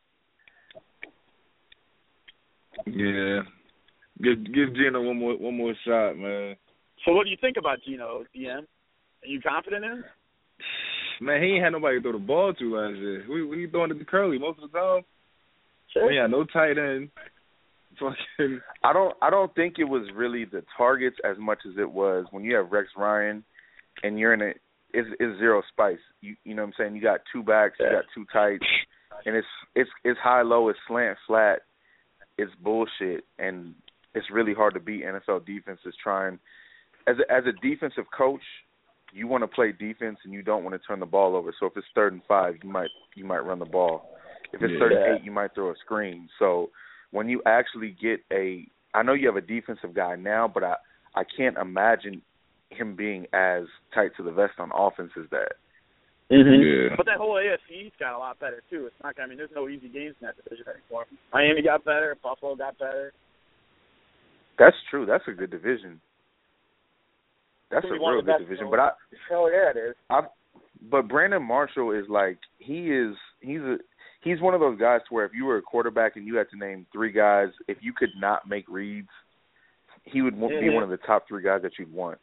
Yeah. Give Geno one more shot, man. So what do you think about Geno, DM? Are you confident in him? Man, he ain't had nobody to throw the ball to last year. We throwing it to Curly most of the time. Sure. We had no tight end. Fucking. I don't think it was really the targets as much as it was when you have Rex Ryan and you're in it's zero spice. You know what I'm saying? You got 2 backs, you got 2 tights, and it's high low, it's slant flat, it's bullshit, and it's really hard to beat NFL defenses trying. As a defensive coach, you want to play defense and you don't want to turn the ball over. So if it's 3rd and 5, you might run the ball. If it's 3rd and 8, you might throw a screen. So when you actually get I know you have a defensive guy now, but I can't imagine him being as tight to the vest on offense as that. Mm-hmm. Yeah. But that whole AFC's got a lot better too. It's not. I mean, there's no easy games in that division anymore. Miami got better. Buffalo got better. That's true. That's a good division. That's a real good division. But hell yeah, it is. But Brandon Marshall is like he's one of those guys where if you were a quarterback and you had to name 3 guys, if you could not make reads, he would be one of the top 3 guys that you'd want.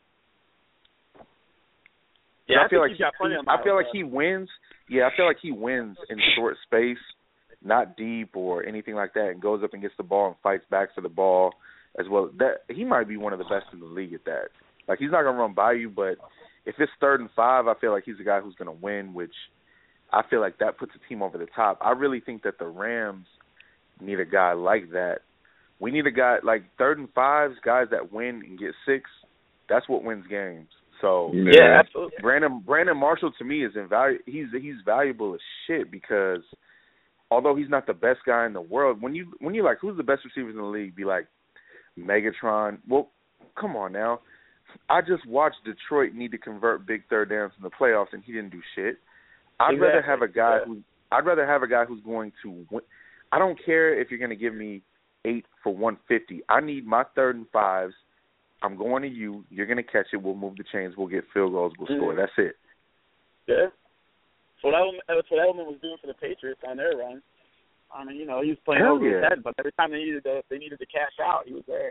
Yeah, I feel like he wins. Yeah, I feel like he wins in short space, not deep or anything like that, and goes up and gets the ball and fights back for the ball as well. That he might be one of the best in the league at that. Like, he's not gonna run by you, but if it's 3rd and 5, I feel like he's the guy who's gonna win, which I feel like that puts the team over the top. I really think that the Rams need a guy like that. We need a guy like 3rd and 5s, guys that win and get 6. That's what wins games. So yeah, absolutely. Brandon Marshall to me is invaluable. He's valuable as shit because although he's not the best guy in the world, when you like who's the best receivers in the league, be like Megatron. Well, come on now. I just watched Detroit need to convert big third downs in the playoffs, and he didn't do shit. I'd rather have a guy who's going to win. I don't care if you're going to give me 8 for 150. I need my 3rd and 5s. I'm going to you. You're going to catch it. We'll move the chains. We'll get field goals. We'll score. That's it. Yeah. That's what Edelman was doing for the Patriots on their run. I mean, he was playing over his head, but every time they needed to cash out, he was there.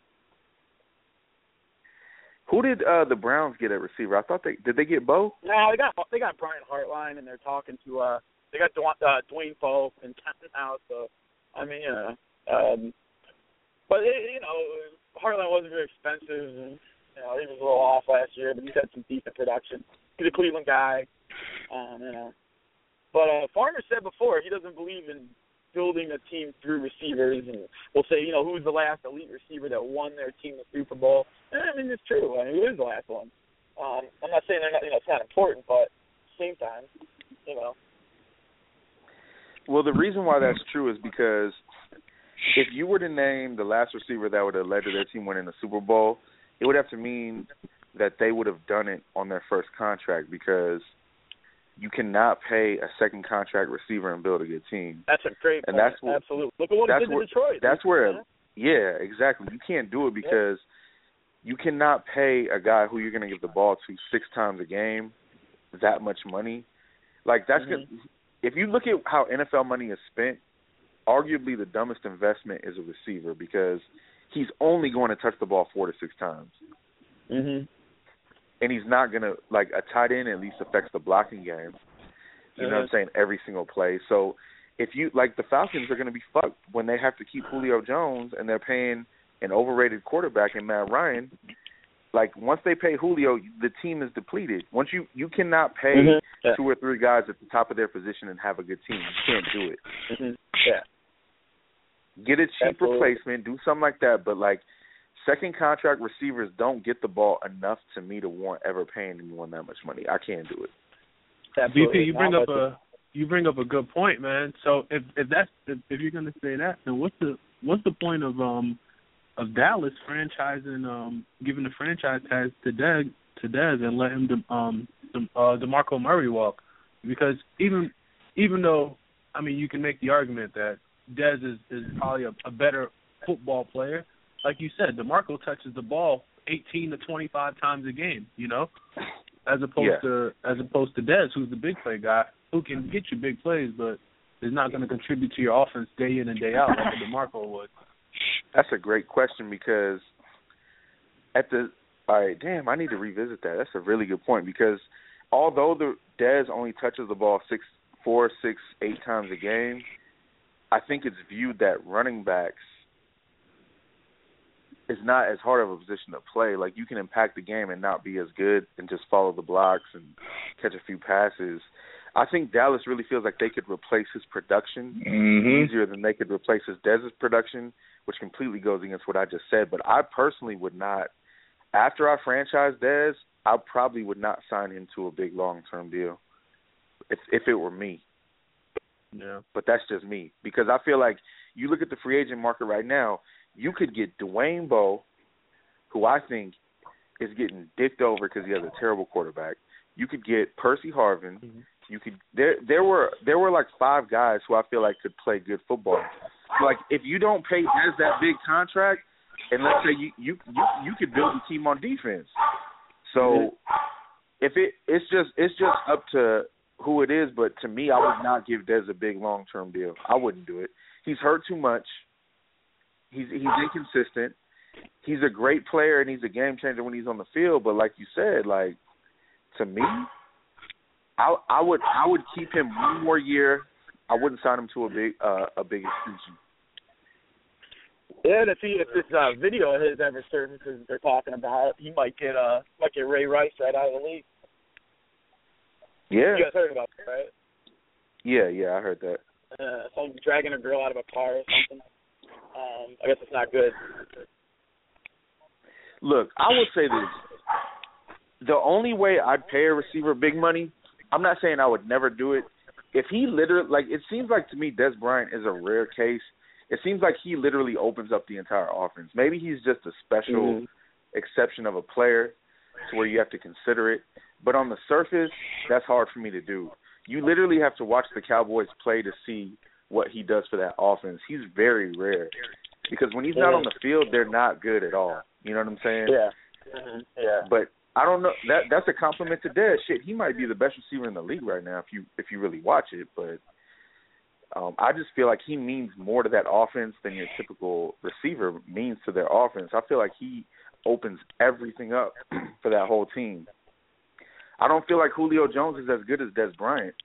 Who did the Browns get at receiver? I thought did they get Bo? No, they got Brian Hartline, and they're talking to they got Dwayne Pope and Kenton now. So I mean, but Hartline wasn't very expensive, and he was a little off last year, but he's had some decent production. He's a Cleveland guy, But Farmer said before he doesn't believe in building a team through receivers, and we'll say, who's the last elite receiver that won their team the Super Bowl? And I mean, it's true. I mean, who is the last one? I'm not saying they're not, it's not important, but at the same time, Well, the reason why that's true is because if you were to name the last receiver that would have led to their team winning the Super Bowl, it would have to mean that they would have done it on their first contract because you cannot pay a second contract receiver and build a good team. That's a great point. Absolutely. Look at what it did to Detroit. That's where, yeah, exactly. You can't do it because you cannot pay a guy who you're going to give the ball to 6 times a game that much money. Like, that's if you look at how NFL money is spent, arguably the dumbest investment is a receiver because he's only going to touch the ball 4 to 6 times. And he's not going to, like, a tight end at least affects the blocking game. You know what I'm saying? Every single play. So if you, like, the Falcons are going to be fucked when they have to keep Julio Jones and they're paying an overrated quarterback in Matt Ryan. Like, once they pay Julio, the team is depleted. Once you cannot pay 2 or 3 guys at the top of their position and have a good team. You can't do it. Get a cheap replacement, do something like that, but, like, second contract receivers don't get the ball enough to me to want ever paying anyone that much money. I can't do it. VP, you bring up a good point, man. So if you're gonna say that, then what's the point of Dallas franchising giving the franchise tag to Dez and let him DeMarco Murray walk? Because even though you can make the argument that Dez is probably a better football player. Like you said, DeMarco touches the ball 18 to 25 times a game, as opposed to Dez, who's the big play guy, who can get you big plays, but is not going to contribute to your offense day in and day out like DeMarco would. That's a great question because I need to revisit that. That's a really good point because although the Dez only touches the ball 4, 6, 8 times a game, I think it's viewed that running backs is not as hard of a position to play. Like, you can impact the game and not be as good and just follow the blocks and catch a few passes. I think Dallas really feels like they could replace his production easier than they could replace his Dez's production, which completely goes against what I just said. But I personally would not, after I franchise Dez, I probably would not sign him to a big long-term deal if it were me. Yeah. But that's just me because I feel like you look at the free agent market right now, you could get Dwayne Bowe, who I think is getting dicked over because he has a terrible quarterback. You could get Percy Harvin. You could there were like 5 guys who I feel like could play good football. Like, if you don't pay Dez that big contract, and let's say you could build a team on defense. So if it's just up to who it is, but to me, I would not give Dez a big long-term deal. I wouldn't do it. He's hurt too much. He's inconsistent. He's a great player and he's a game changer when he's on the field. But like you said, like, to me, I would keep him 1 more year. I wouldn't sign him to a big extension. Yeah, to see if this video of his ever surfaces they're talking about, he might get Ray Rice right out of the league. Yeah. You guys heard about that, right? Yeah, I heard that. Someone dragging a girl out of a car or something. I guess it's not good. Look, I would say this. The only way I'd pay a receiver big money, I'm not saying I would never do it. If he literally, like, it seems like to me Dez Bryant is a rare case. It seems like he literally opens up the entire offense. Maybe he's just a special exception of a player to where you have to consider it. But on the surface, that's hard for me to do. You literally have to watch the Cowboys play to see what he does for that offense. He's very rare. Because when he's not on the field, they're not good at all. You know what I'm saying? Yeah. But I don't know. That's a compliment to Dez. Shit, he might be the best receiver in the league right now if you really watch it. But I just feel like he means more to that offense than your typical receiver means to their offense. I feel like he opens everything up for that whole team. I don't feel like Julio Jones is as good as Dez Bryant.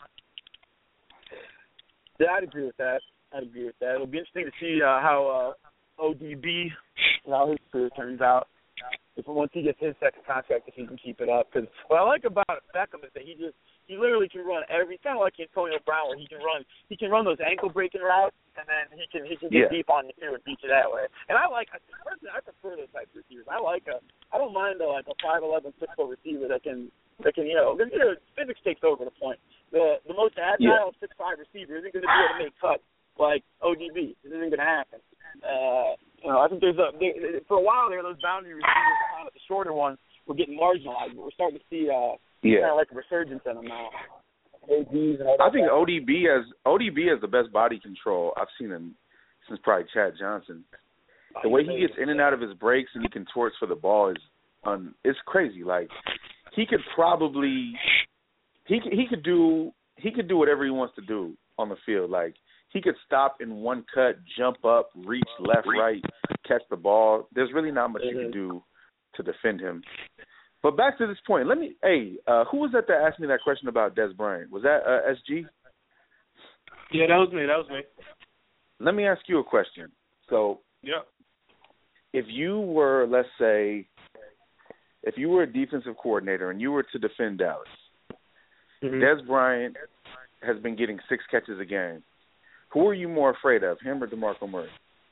Yeah, I'd agree with that. It'll be interesting to see how ODB, how his career turns out. If once he gets his second contract, if he can keep it up. Because what I like about Beckham is that he literally can run every, kind of like Antonio Brown, where he can run those ankle breaking routes, and then he can get deep on you too and beat you that way. And I prefer those types of receivers. I don't mind a 5'11", 6'4" receiver that can physics takes over the point. The most agile 6'5" receiver isn't going to be able to make cuts like ODB. It isn't going to happen. I think for a while there, those boundary receivers, kind of the shorter ones, were getting marginalized. But we're starting to see kind of like a resurgence in them now. ADs and all that. I think ODB has the best body control I've seen him since probably Chad Johnson. The way he gets in and out of his breaks and he contorts for the ball is it's crazy. Like he could probably he could do whatever he wants to do on the field. Like he could stop in one cut, jump up, reach left, right, catch the ball. There's really not much you can do to defend him. But back to this point, who was that asked me that question about Dez Bryant? Was that SG? Yeah, that was me. Let me ask you a question. So, if you were, let's say, a defensive coordinator and you were to defend Dallas, Dez Bryant has been getting 6 catches a game. Who are you more afraid of, him or DeMarco Murray?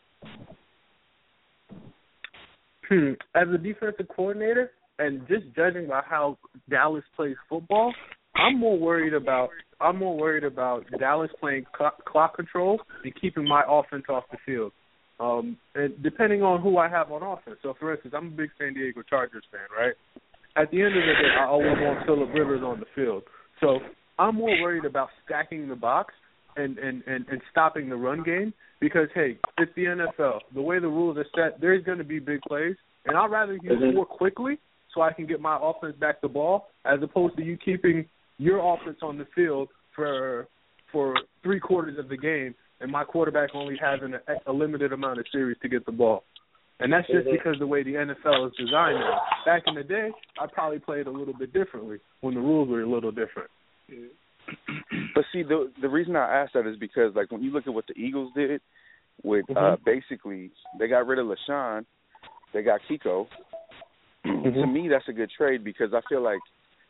As a defensive coordinator, and just judging by how Dallas plays football, I'm more worried about Dallas playing clock control and keeping my offense off the field. And depending on who I have on offense. So, for instance, I'm a big San Diego Chargers fan, right? At the end of the day, I always want Phillip Rivers on the field. So I'm more worried about stacking the box and stopping the run game because, hey, it's the NFL. The way the rules are set, there's going to be big plays, and I'd rather you score quickly so I can get my offense back the ball as opposed to you keeping your offense on the field for 3/4 of the game and my quarterback only having a limited amount of series to get the ball. And that's just because the way the NFL is designed now. Back in the day, I probably played a little bit differently when the rules were a little different. But see, the reason I asked that is because, like, when you look at what the Eagles did with basically they got rid of LaShawn, they got Kiko. To me, that's a good trade because I feel like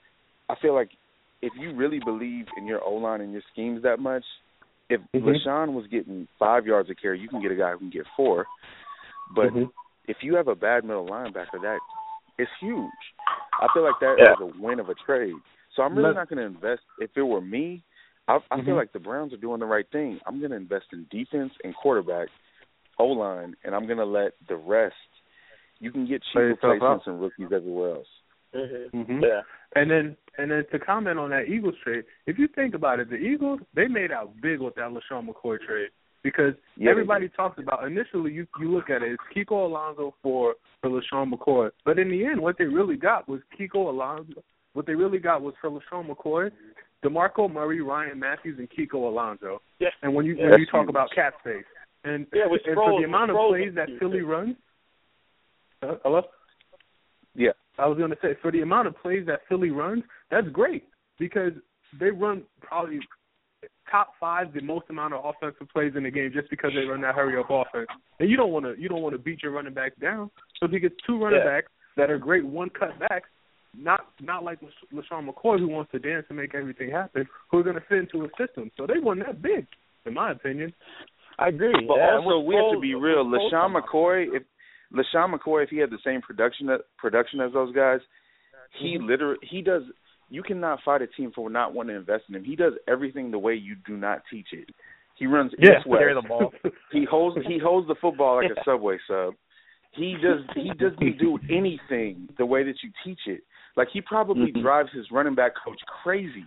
if you really believe in your O-line and your schemes that much, if LaShawn was getting 5 yards a carry, you can get a guy who can get 4. But if you have a bad middle linebacker, that is huge. I feel like that is a win of a trade. So I'm really not going to invest. If it were me, I feel like the Browns are doing the right thing. I'm going to invest in defense and quarterback, O-line, and I'm going to let the rest. You can get cheap replacements and rookies everywhere else. Yeah. And then to comment on that Eagles trade, if you think about it, the Eagles, they made out big with that LaShawn McCoy trade because everybody talks about, initially you look at it, it's Kiko Alonso for LaShawn McCoy. But in the end, what they really got was Kiko Alonso. What they really got was for LaShawn McCoy, DeMarco Murray, Ryan Matthews, and Kiko Alonso. Yeah. And when you talk about cap space. And for the amount of plays that Philly runs, hello? Yeah. I was going to say, for the amount of plays that Philly runs, that's great because they run probably top 5 the most amount of offensive plays in the game just because they run that hurry-up offense. And you don't want to beat your running back down. So if you get 2 running backs that are great one-cut backs, not like LaShawn McCoy who wants to dance and make everything happen, who are going to fit into a system. So they won that big. in my opinion. I agree. But also, we have to be real. LaShawn McCoy, if he had the same production as those guys, he does. You cannot fight a team for not wanting to invest in him. He does everything the way you do not teach it. He runs east-west. Carry the ball. He holds the football like a Subway sub. He doesn't do anything the way that you teach it. Like, he probably drives his running back coach crazy.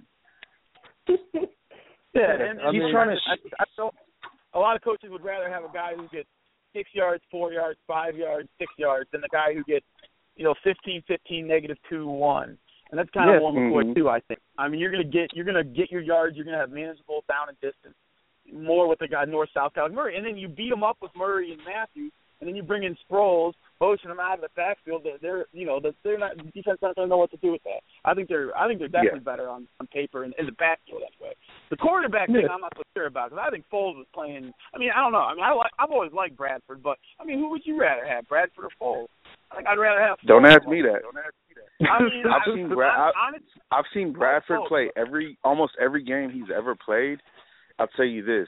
And he's trying to. I feel a lot of coaches would rather have a guy who gets 6 yards, 4 yards, 5 yards, 6 yards than the guy who gets 15, -2, 1. And that's kind of what McCoy too, I think. I mean, you're gonna get your yards. You're gonna have manageable down and distance more with the guy north-south Kyler Murray, and then you beat them up with Murray and Matthews, and then you bring in Sproles, motion them out of the backfield. They're not, defense not going to know what to do with that. I think they're definitely better on paper and in the backfield that way. The quarterback thing I'm not so sure about because I think Foles was playing. I mean, I don't know. I mean, I've always liked Bradford, but I mean, who would you rather have, Bradford or Foles? I think I'd rather have Foles. Don't ask me that. I mean, I've seen Bradford play almost every game he's ever played. I'll tell you this: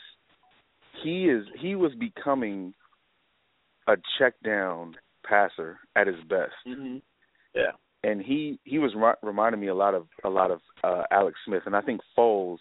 he was becoming a check down passer at his best. Mm-hmm. Yeah, and he was reminding me a lot of Alex Smith, and I think Foles.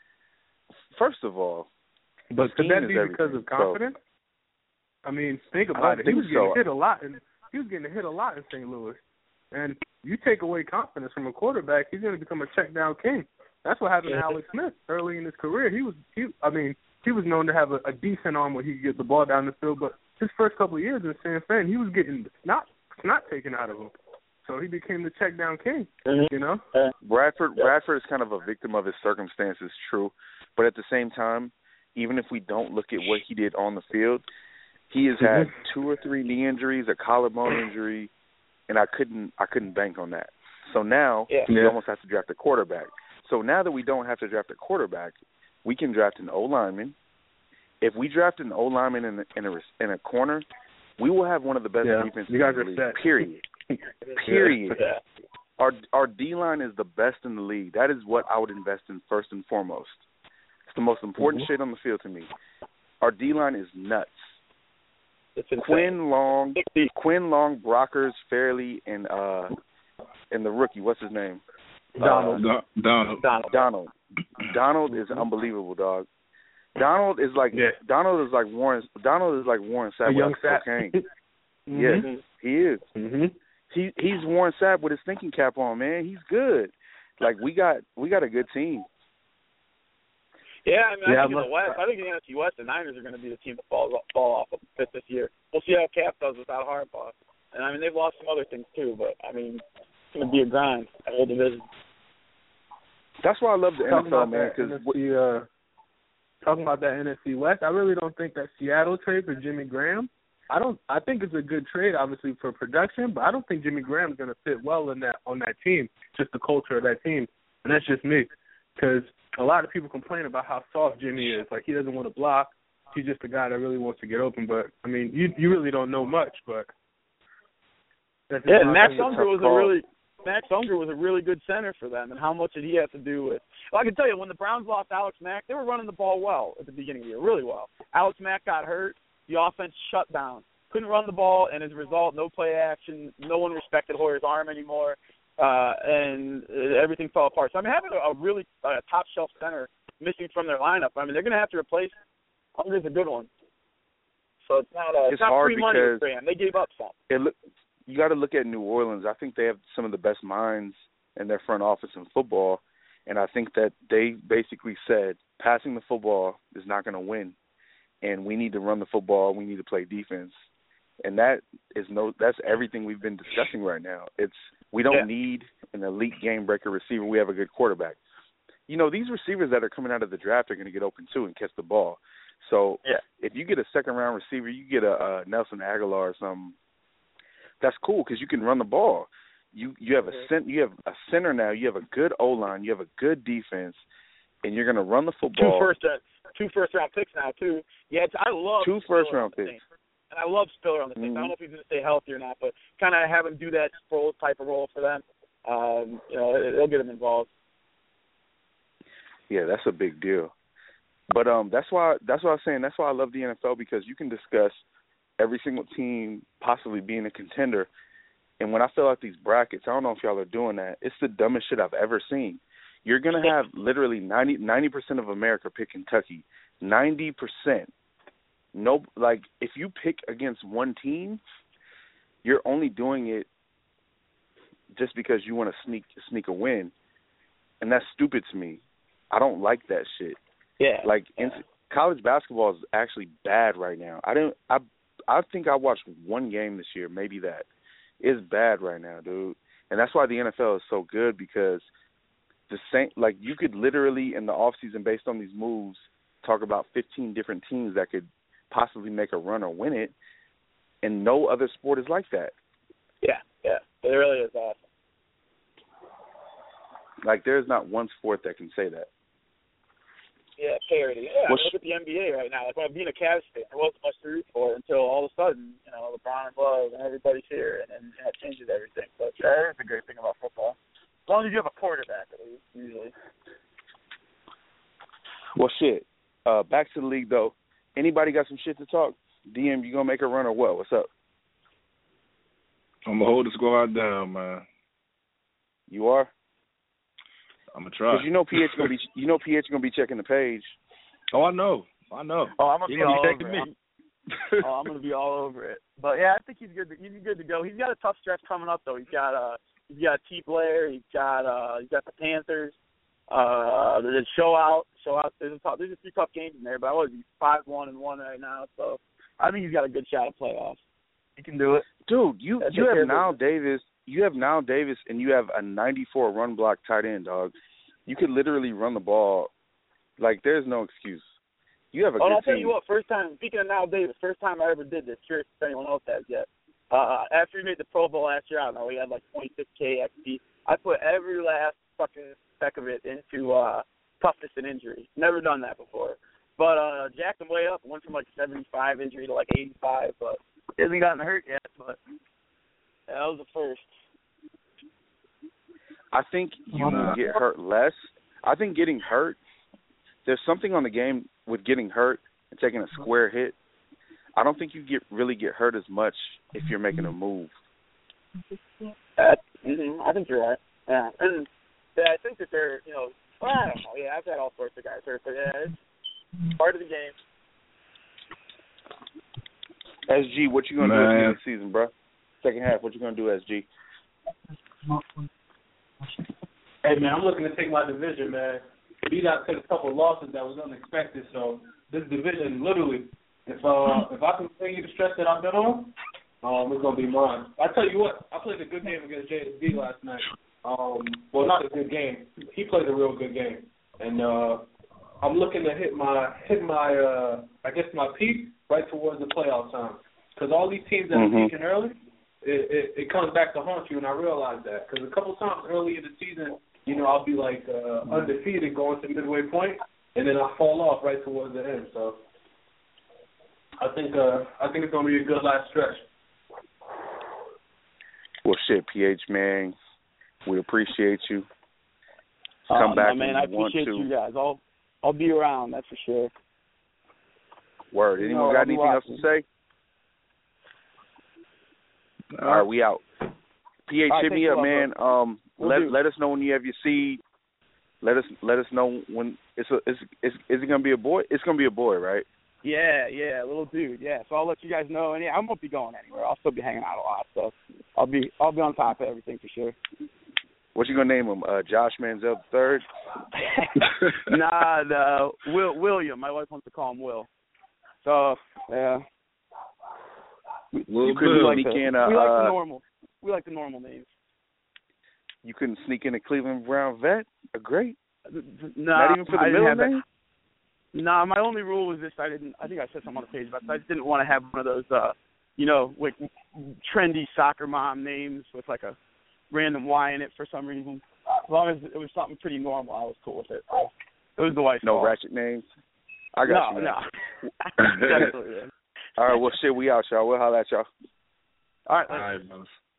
First of all, but could that be because of confidence? So, I mean, think about it. He was getting hit a lot, and he was getting hit a lot in St. Louis. And you take away confidence from a quarterback, he's going to become a check down king. That's what happened to Alex Smith early in his career. He was known to have a decent arm where he could get the ball down the field, but his first couple of years in San Fran, he was getting snot taken out of him. So he became the check down king. Bradford is kind of a victim of his circumstances, true. But at the same time, even if we don't look at what he did on the field, he has had 2 or 3 knee injuries, a collarbone injury, and I couldn't bank on that. So now we almost have to draft a quarterback. So now that we don't have to draft a quarterback, we can draft an O-lineman. If we draft an O-lineman in a corner, we will have one of the best defenses in the league, period. Period. Our D-line is the best in the league. That is what I would invest in first and foremost. It's the most important shit on the field to me. Our D-line is nuts. Quinn Long, Brockers, Fairley, and the rookie, what's his name? Donald. Donald is unbelievable, dog. Donald is like Warren Sapp with cocaine. Yes, he is. He's Warren Sapp with his thinking cap on, man. He's good. Like we got a good team. Yeah, I mean, I think in the West, I think in the NFC West, the Niners are going to be the team to fall off of this year. We'll see how Cap does without Harbaugh. And, I mean, they've lost some other things, too, but, I mean, it's going to be a grind, that whole division. That's why I love the NFL, man. Because talking about that NFC West, I really don't think that Seattle trade for Jimmy Graham, I think it's a good trade, obviously, for production, but I don't think Jimmy Graham's going to fit well on that team, just the culture of that team. And that's just me. Because a lot of people complain about how soft Jimmy is. Like, he doesn't want to block. He's just a guy that really wants to get open. But, I mean, you really don't know much. But Max Unger was a really good center for them. And how much did he have to do with? Well, I can tell you, when the Browns lost Alex Mack, they were running the ball well at the beginning of the year, really well. Alex Mack got hurt. The offense shut down. Couldn't run the ball, and as a result, no play action. No one respected Hoyer's arm anymore. And everything fell apart. So, I mean, having a really top-shelf center missing from their lineup, I mean, they're going to have to replace Hunger's a good one. So it's not hard free money for them. They gave up some. You got to look at New Orleans. I think they have some of the best minds in their front office in football, and I think that they basically said passing the football is not going to win, and we need to run the football. We need to play defense. And that's everything we've been discussing right now. We don't need an elite game breaker receiver. We have a good quarterback. You know, these receivers that are coming out of the draft are going to get open too and catch the ball. So if you get a second round receiver, you get a Nelson Aguilar or something. That's cool because you can run the ball. You have a center now. You have a good O-line. You have a good defense, and you're going to run the football. Two first round picks now too. Yeah, I love 2 first round picks. And I love Spiller on the team. I don't know if he's going to stay healthy or not, but kind of have him do that Sproles type of role for them. It'll get him involved. Yeah, that's a big deal. But that's why I was saying that's why I love the NFL, because you can discuss every single team possibly being a contender. And when I fill out these brackets, I don't know if y'all are doing that. It's the dumbest shit I've ever seen. You're gonna have literally 90% of America pick Kentucky. 90%. No, like if you pick against one team, you're only doing it just because you want to sneak a win, and that's stupid to me. I don't like that shit. Yeah. Like college basketball is actually bad right now. I think I watched one game this year, maybe that. It's bad right now, dude. And that's why the NFL is so good, because the same, like, you could literally in the off season, based on these moves, talk about 15 different teams that could possibly make a run or win it, and no other sport is like that. Yeah, it really is awesome. Like, there's not one sport that can say that. Yeah, parity. Yeah, look at the NBA right now. Like, when being a Cavs fan, there wasn't much to root for until all of a sudden, LeBron and Love and everybody's here, and that changes everything. But that is a great thing about football. As long as you have a quarterback, at least, usually. Well, shit. Back to the league, though. Anybody got some shit to talk? DM, you gonna make a run or what? What's up? I'm gonna hold the squad down, man. You are? I'm gonna try. Because PH gonna be checking the page. Oh, I know. Oh, I'm gonna be all over it. I'm gonna be all over it. But yeah, I think he's good. He's good to go. He's got a tough stretch coming up though. He's got T. Blair. He's got the Panthers. There's show out. There's a few tough games in there, but I was 5-1-1 right now, so I think he's got a good shot at playoffs. He can do it, dude. You have Nile Davis. You have Nile Davis, and you have a 94 run block tight end, dog. You could literally run the ball. Like, there's no excuse. You have a good team. I'll tell you what, speaking of Nile Davis, first time I ever did this, curious if anyone else has yet. After he made the Pro Bowl last year, I don't know, he had like 26K XP. I put every last fucking speck of it into toughness and injury. Never done that before. But jacked him way up. Went from like 75 injury to like 85, but he hasn't gotten hurt yet, but that was the first. I think you can get hurt less. I think getting hurt, there's something on the game with getting hurt and taking a square hit. I don't think you really get hurt as much if you're making a move. I think you're right. Yeah. And I think that they're, I don't know. Yeah, I've had all sorts of guys hurt, but yeah, it's part of the game. SG, what you going to do at the end of the season, bro? Second half, what you going to do, SG? Hey, man, I'm looking to take my division, man. B-Dot took a couple of losses that was unexpected, so this division, literally, if I can continue the stretch that I've been on, it's going to be mine. I tell you what, I played a good game against JSB last night. Well, not a good game. He played a real good game. And I'm looking to hit my my peak right towards the playoff time. Because all these teams that are peaking early, it comes back to haunt you, and I realize that. Because a couple times early in the season, I'll be like undefeated going to midway point, and then I fall off right towards the end. So I think it's going to be a good last stretch. Well, shit, PH, man, we appreciate you. Come back man, when I you want to. appreciate you guys. I'll be around, that's for sure. Word. Anyone got anything else to say? All right, we out. PH, hit me up, man. Let us know when you have your seed. Let us know when is it gonna be a boy? It's gonna be a boy, right? Yeah, little dude. Yeah, so I'll let you guys know. And yeah, I won't be going anywhere. I'll still be hanging out a lot, so I'll be on top of everything for sure. What you gonna name him? Josh Manziel III? Nah, William. My wife wants to call him Will. So yeah. We like the normal. We like the normal names. You couldn't sneak in a Cleveland Brown vet? A great? Not even for the middle name? No, my only rule was this. I think I said something on the page about this. I just didn't want to have one of those, like trendy soccer mom names with like a random Y in it for some reason. As long as it was something pretty normal, I was cool with it. So it was the wife's fault. No ratchet names? I got you. No. Definitely. All right, well, shit, we out, y'all. We'll holler at y'all. All right, brothers.